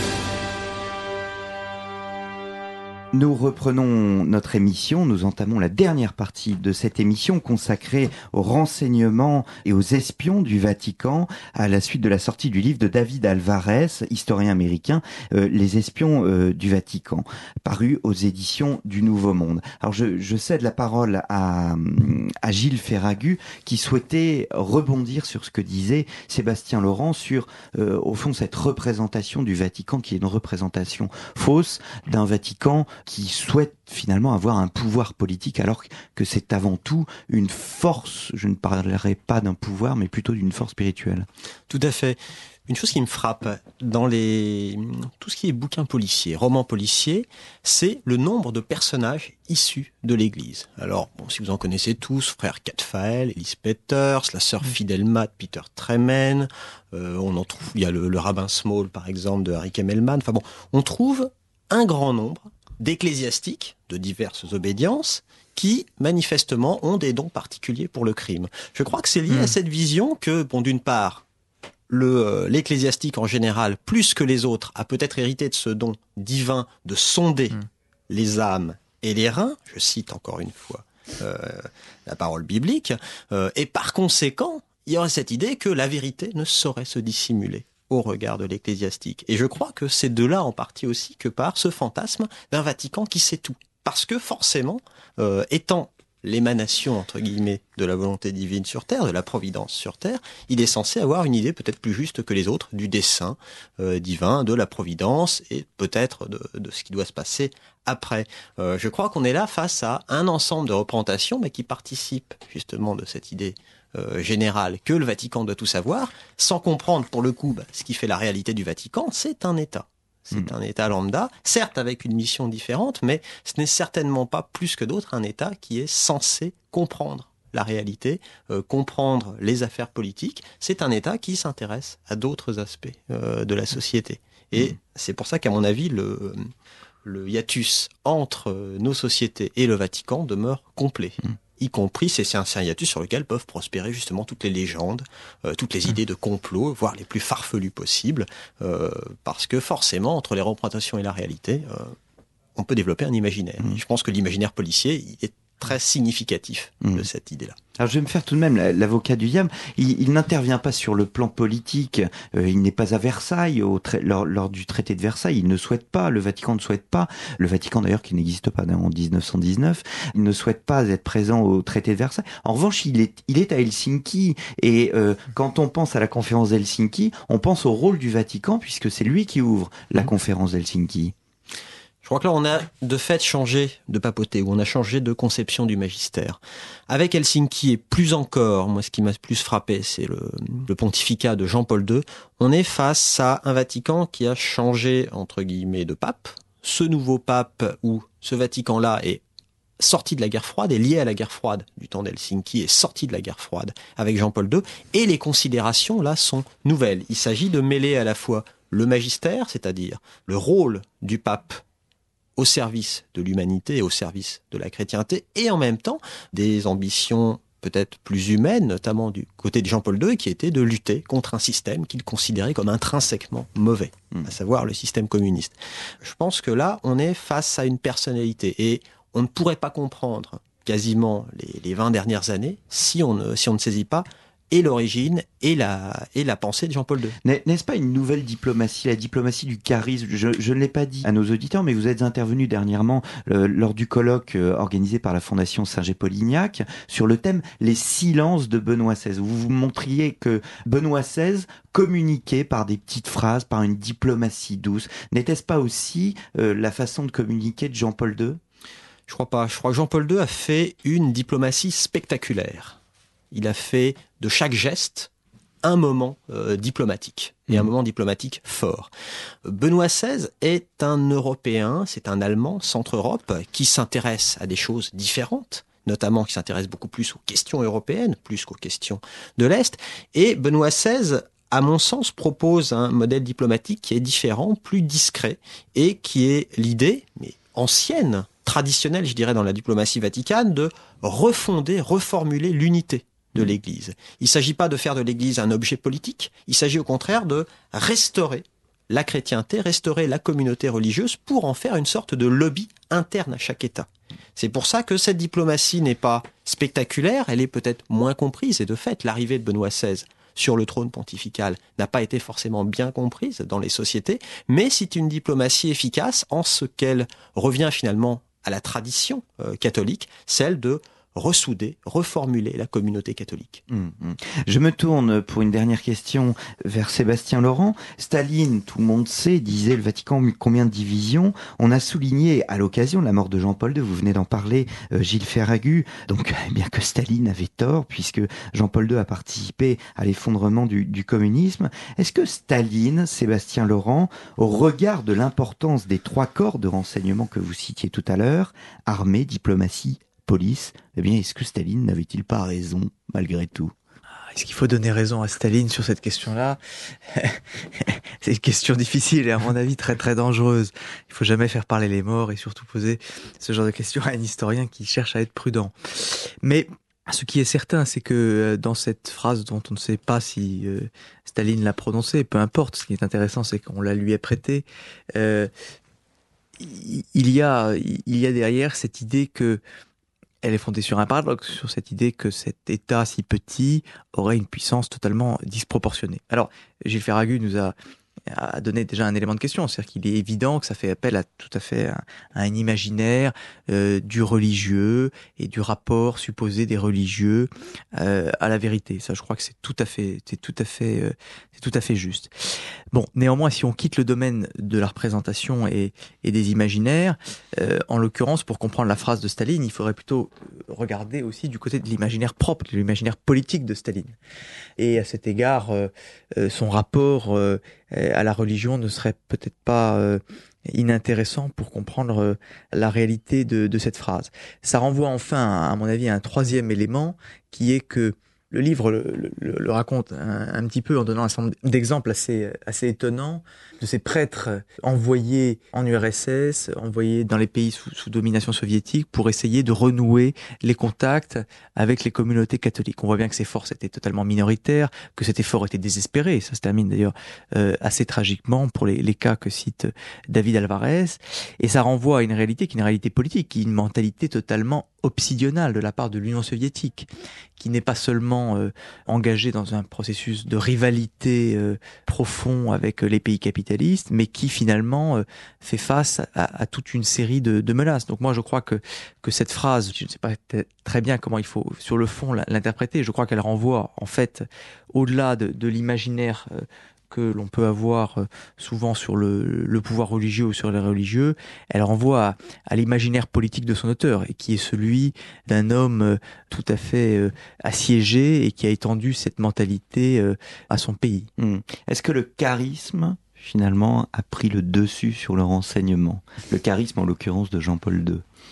Nous reprenons notre émission, nous entamons la dernière partie de cette émission consacrée aux renseignements et aux espions du Vatican à la suite de la sortie du livre de David Alvarez, historien américain, euh, Les espions euh, du Vatican, paru aux éditions du Nouveau Monde. Alors je, je cède la parole à, à Gilles Ferragu qui souhaitait rebondir sur ce que disait Sébastien Laurent sur, euh, au fond, cette représentation du Vatican qui est une représentation fausse d'un Vatican qui souhaite finalement avoir un pouvoir politique alors que c'est avant tout une force, je ne parlerai pas d'un pouvoir, mais plutôt d'une force spirituelle. Tout à fait. Une chose qui me frappe dans les tout ce qui est bouquins policiers, romans policiers, c'est le nombre de personnages issus de l'Église. Alors, bon, si vous en connaissez tous, frère Cadfael, Ellis Peters, la sœur Fidelma de Peter Tremen, euh, on en trouve, il y a le, le rabbin Small par exemple de Harry Kemmelman. Enfin bon, on trouve un grand nombre d'ecclésiastiques de diverses obédiences qui, manifestement, ont des dons particuliers pour le crime. Je crois que c'est lié mmh. à cette vision que, bon, d'une part, le, euh, l'ecclésiastique en général, plus que les autres, a peut-être hérité de ce don divin de sonder mmh. les âmes et les reins, je cite encore une fois euh, la parole biblique, euh, et par conséquent, il y aurait cette idée que la vérité ne saurait se dissimuler au regard de l'ecclésiastique. Et je crois que c'est de là en partie aussi que part ce fantasme d'un Vatican qui sait tout. Parce que forcément, euh, étant l'émanation, entre guillemets, de la volonté divine sur Terre, de la providence sur Terre, il est censé avoir une idée peut-être plus juste que les autres du dessein euh, divin, de la providence et peut-être de, de ce qui doit se passer après. Euh, je crois qu'on est là face à un ensemble de représentations, mais qui participent justement de cette idée Euh, général que le Vatican doit tout savoir, sans comprendre pour le coup bah, ce qui fait la réalité du Vatican, c'est un État. C'est mmh. un État lambda, certes avec une mission différente, mais ce n'est certainement pas plus que d'autres un État qui est censé comprendre la réalité, euh, comprendre les affaires politiques. C'est un État qui s'intéresse à d'autres aspects euh, de la société. Et mmh. c'est pour ça qu'à mon avis, le, le hiatus entre nos sociétés et le Vatican demeure complet. Mmh. y compris, c'est, c'est un hiatus sur lequel peuvent prospérer justement toutes les légendes, euh, toutes les idées de complot, voire les plus farfelues possibles, euh, parce que forcément, entre les représentations et la réalité, euh, on peut développer un imaginaire. Mmh. Je pense que l'imaginaire policier il est très significatif mmh. de cette idée-là. Alors je vais me faire tout de même l'avocat du diable. Il, il n'intervient pas sur le plan politique. Euh, il n'est pas à Versailles au tra- lors, lors du traité de Versailles. Il ne souhaite pas. Le Vatican ne souhaite pas. Le Vatican d'ailleurs qui n'existe pas en dix-neuf cent dix-neuf. Il ne souhaite pas être présent au traité de Versailles. En revanche, il est, il est à Helsinki. Et euh, quand on pense à la conférence d'Helsinki, on pense au rôle du Vatican puisque c'est lui qui ouvre la conférence d'Helsinki. Je crois que là, on a de fait changé de papauté, ou on a changé de conception du magistère. Avec Helsinki, et plus encore, moi, ce qui m'a plus frappé, c'est le, le pontificat de Jean-Paul deux. On est face à un Vatican qui a changé, entre guillemets, de pape. Ce nouveau pape, ou ce Vatican-là, est sorti de la guerre froide, est lié à la guerre froide du temps d'Helsinki, est sorti de la guerre froide avec Jean-Paul deux, et les considérations là sont nouvelles. Il s'agit de mêler à la fois le magistère, c'est-à-dire le rôle du pape au service de l'humanité et au service de la chrétienté, et en même temps des ambitions peut-être plus humaines, notamment du côté de Jean-Paul deux, qui était de lutter contre un système qu'il considérait comme intrinsèquement mauvais, à savoir le système communiste. Je pense que là, on est face à une personnalité, et on ne pourrait pas comprendre quasiment les, les vingt dernières années si on ne, si on ne saisit pas et l'origine et la, et la pensée de Jean-Paul deux. N'est-ce pas une nouvelle diplomatie, la diplomatie du charisme? Je, je ne l'ai pas dit à nos auditeurs, mais vous êtes intervenu dernièrement euh, lors du colloque euh, organisé par la Fondation Singer-Polignac sur le thème « Les silences de Benoît seize ». Vous vous montriez que Benoît seize communiquait par des petites phrases, par une diplomatie douce. N'était-ce pas aussi euh, la façon de communiquer de Jean-Paul deux? Je crois pas. Je crois que Jean-Paul deux a fait une diplomatie spectaculaire. Il a fait de chaque geste un moment euh, diplomatique, et un moment diplomatique fort. Benoît seize est un Européen, c'est un Allemand, centre-Europe, qui s'intéresse à des choses différentes, notamment qui s'intéresse beaucoup plus aux questions européennes, plus qu'aux questions de l'Est. Et Benoît seize, à mon sens, propose un modèle diplomatique qui est différent, plus discret, et qui est l'idée, mais ancienne, traditionnelle, je dirais, dans la diplomatie vaticane, de refonder, reformuler l'unité de l'Église. Il ne s'agit pas de faire de l'Église un objet politique, il s'agit au contraire de restaurer la chrétienté, restaurer la communauté religieuse pour en faire une sorte de lobby interne à chaque État. C'est pour ça que cette diplomatie n'est pas spectaculaire, elle est peut-être moins comprise, et de fait, l'arrivée de Benoît seize sur le trône pontifical n'a pas été forcément bien comprise dans les sociétés, mais c'est une diplomatie efficace en ce qu'elle revient finalement à la tradition euh, catholique, celle de ressouder, reformuler la communauté catholique. Mmh, mmh. Je me tourne pour une dernière question vers Sébastien Laurent. Staline, tout le monde sait, disait le Vatican combien de divisions. On a souligné à l'occasion de la mort de Jean-Paul deux, vous venez d'en parler, euh, Gilles Ferragut, donc eh bien que Staline avait tort puisque Jean-Paul deux a participé à l'effondrement du, du communisme. Est-ce que Staline, Sébastien Laurent, au regard de l'importance des trois corps de renseignement que vous citiez tout à l'heure, armée, diplomatie, police, eh bien, est-ce que Staline n'avait-il pas raison, malgré tout? Est-ce qu'il faut donner raison à Staline sur cette question-là? C'est une question difficile et à mon avis très très dangereuse. Il faut jamais faire parler les morts et surtout poser ce genre de questions à un historien qui cherche à être prudent. Mais ce qui est certain, c'est que dans cette phrase dont on ne sait pas si euh, Staline l'a prononcée, peu importe, ce qui est intéressant, c'est qu'on la lui ait prêtée, euh, il y a, il y a derrière cette idée que elle est fondée sur un paradoxe, sur cette idée que cet État si petit aurait une puissance totalement disproportionnée. Alors, Gilles Ferragut nous a, a donné déjà un élément de question, c'est-à-dire qu'il est évident que ça fait appel à tout à fait à, à un imaginaire euh, du religieux et du rapport supposé des religieux euh, à la vérité. Ça, je crois que c'est tout à fait, c'est tout à fait, euh, c'est tout à fait juste. Bon, néanmoins, si on quitte le domaine de la représentation et, et des imaginaires, euh, en l'occurrence, pour comprendre la phrase de Staline, il faudrait plutôt regarder aussi du côté de l'imaginaire propre, de l'imaginaire politique de Staline. Et à cet égard, euh, euh, son rapport euh, à la religion ne serait peut-être pas euh, inintéressant pour comprendre euh, la réalité de, de cette phrase. Ça renvoie enfin, à mon avis, à un troisième élément, qui est que le livre le, le, le raconte un, un petit peu en donnant un certain nombre d'exemples assez, assez étonnants de ces prêtres envoyés en U R S S, envoyés dans les pays sous, sous domination soviétique pour essayer de renouer les contacts avec les communautés catholiques. On voit bien que ces forces étaient totalement minoritaires, que cet effort était désespéré. Ça se termine d'ailleurs euh, assez tragiquement pour les, les cas que cite David Alvarez. Et ça renvoie à une réalité qui est une réalité politique, qui est une mentalité totalement obsidionale de la part de l'Union soviétique, qui n'est pas seulement euh, engagée dans un processus de rivalité euh, profond avec euh, les pays capitalistes, mais qui finalement euh, fait face à, à toute une série de, de menaces. Donc moi je crois que, que cette phrase, je ne sais pas t- très bien comment il faut sur le fond l'interpréter, je crois qu'elle renvoie en fait au-delà de, de l'imaginaire euh, que l'on peut avoir souvent sur le, le pouvoir religieux ou sur les religieux, elle renvoie à, à l'imaginaire politique de son auteur, et qui est celui d'un homme tout à fait assiégé et qui a étendu cette mentalité à son pays. Mmh. Est-ce que le charisme, finalement, a pris le dessus sur le renseignement? Le charisme, en l'occurrence, de Jean-Paul deux.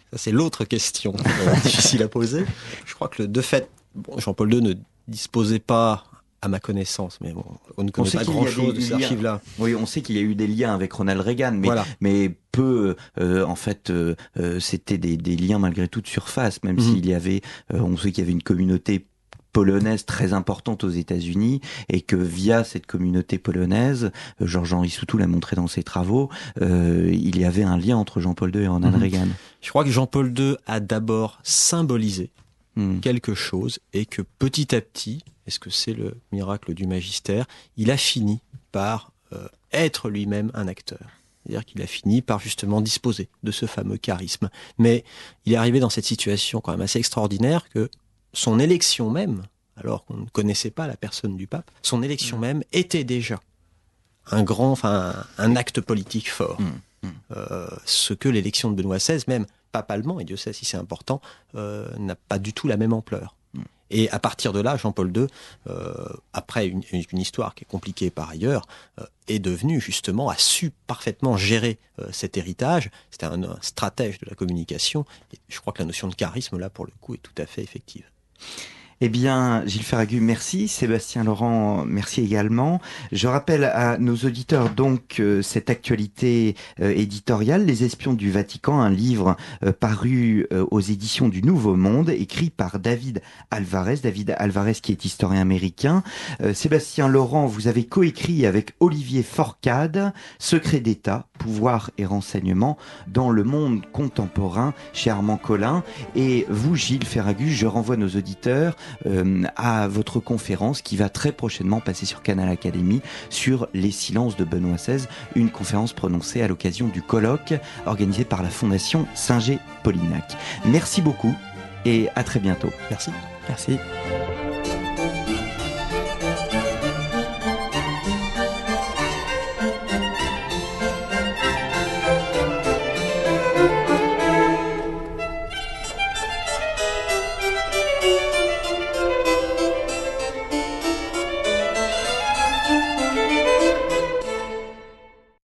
Ça, c'est l'autre question euh, difficile à poser. Je crois que de fait, bon, Jean-Paul deux ne disposait pas, à ma connaissance, mais bon, on ne connaît pas grand-chose de ces archives-là. Oui, on sait qu'il y a eu des liens avec Ronald Reagan, mais, voilà. mais peu, euh, en fait, euh, euh, c'était des, des liens malgré tout de surface, même mm-hmm. s'il y avait, euh, on sait qu'il y avait une communauté polonaise très importante aux États-Unis et que via cette communauté polonaise, euh, Georges-Henri Soutou l'a montré dans ses travaux, euh, il y avait un lien entre Jean-Paul deux et Ronald mm-hmm. Reagan. Je crois que Jean-Paul deux a d'abord symbolisé mm. quelque chose et que petit à petit, est-ce que c'est le miracle du magistère, il a fini par euh, être lui-même un acteur. C'est-à-dire qu'il a fini par justement disposer de ce fameux charisme. Mais il est arrivé dans cette situation quand même assez extraordinaire que son élection même, alors qu'on ne connaissait pas la personne du pape, son élection mmh. même était déjà un grand, enfin un acte politique fort. Mmh. Mmh. Euh, ce que l'élection de Benoît seize, même papalement, et Dieu sait si c'est important, euh, n'a pas du tout la même ampleur. Mmh. Et à partir de là, Jean-Paul deux, euh, après une, une histoire qui est compliquée par ailleurs, euh, est devenu justement, a su parfaitement gérer euh, cet héritage. C'était un, un stratège de la communication. Et je crois que la notion de charisme, là, pour le coup, est tout à fait effective. Eh bien, Gilles Ferragut, merci. Sébastien Laurent, merci également. Je rappelle à nos auditeurs donc euh, cette actualité euh, éditoriale, Les Espions du Vatican, un livre euh, paru euh, aux éditions du Nouveau Monde, écrit par David Alvarez. David Alvarez qui est historien américain. Euh, Sébastien Laurent, vous avez coécrit avec Olivier Forcade, Secret d'État, pouvoir et renseignement dans le monde contemporain chez Armand Collin. Et vous, Gilles Ferragut, je renvoie nos auditeurs Euh, à votre conférence qui va très prochainement passer sur Canal Académie sur les silences de Benoît seize, une conférence prononcée à l'occasion du colloque organisé par la Fondation Singer-Polignac. Merci beaucoup et à très bientôt. Merci. Merci.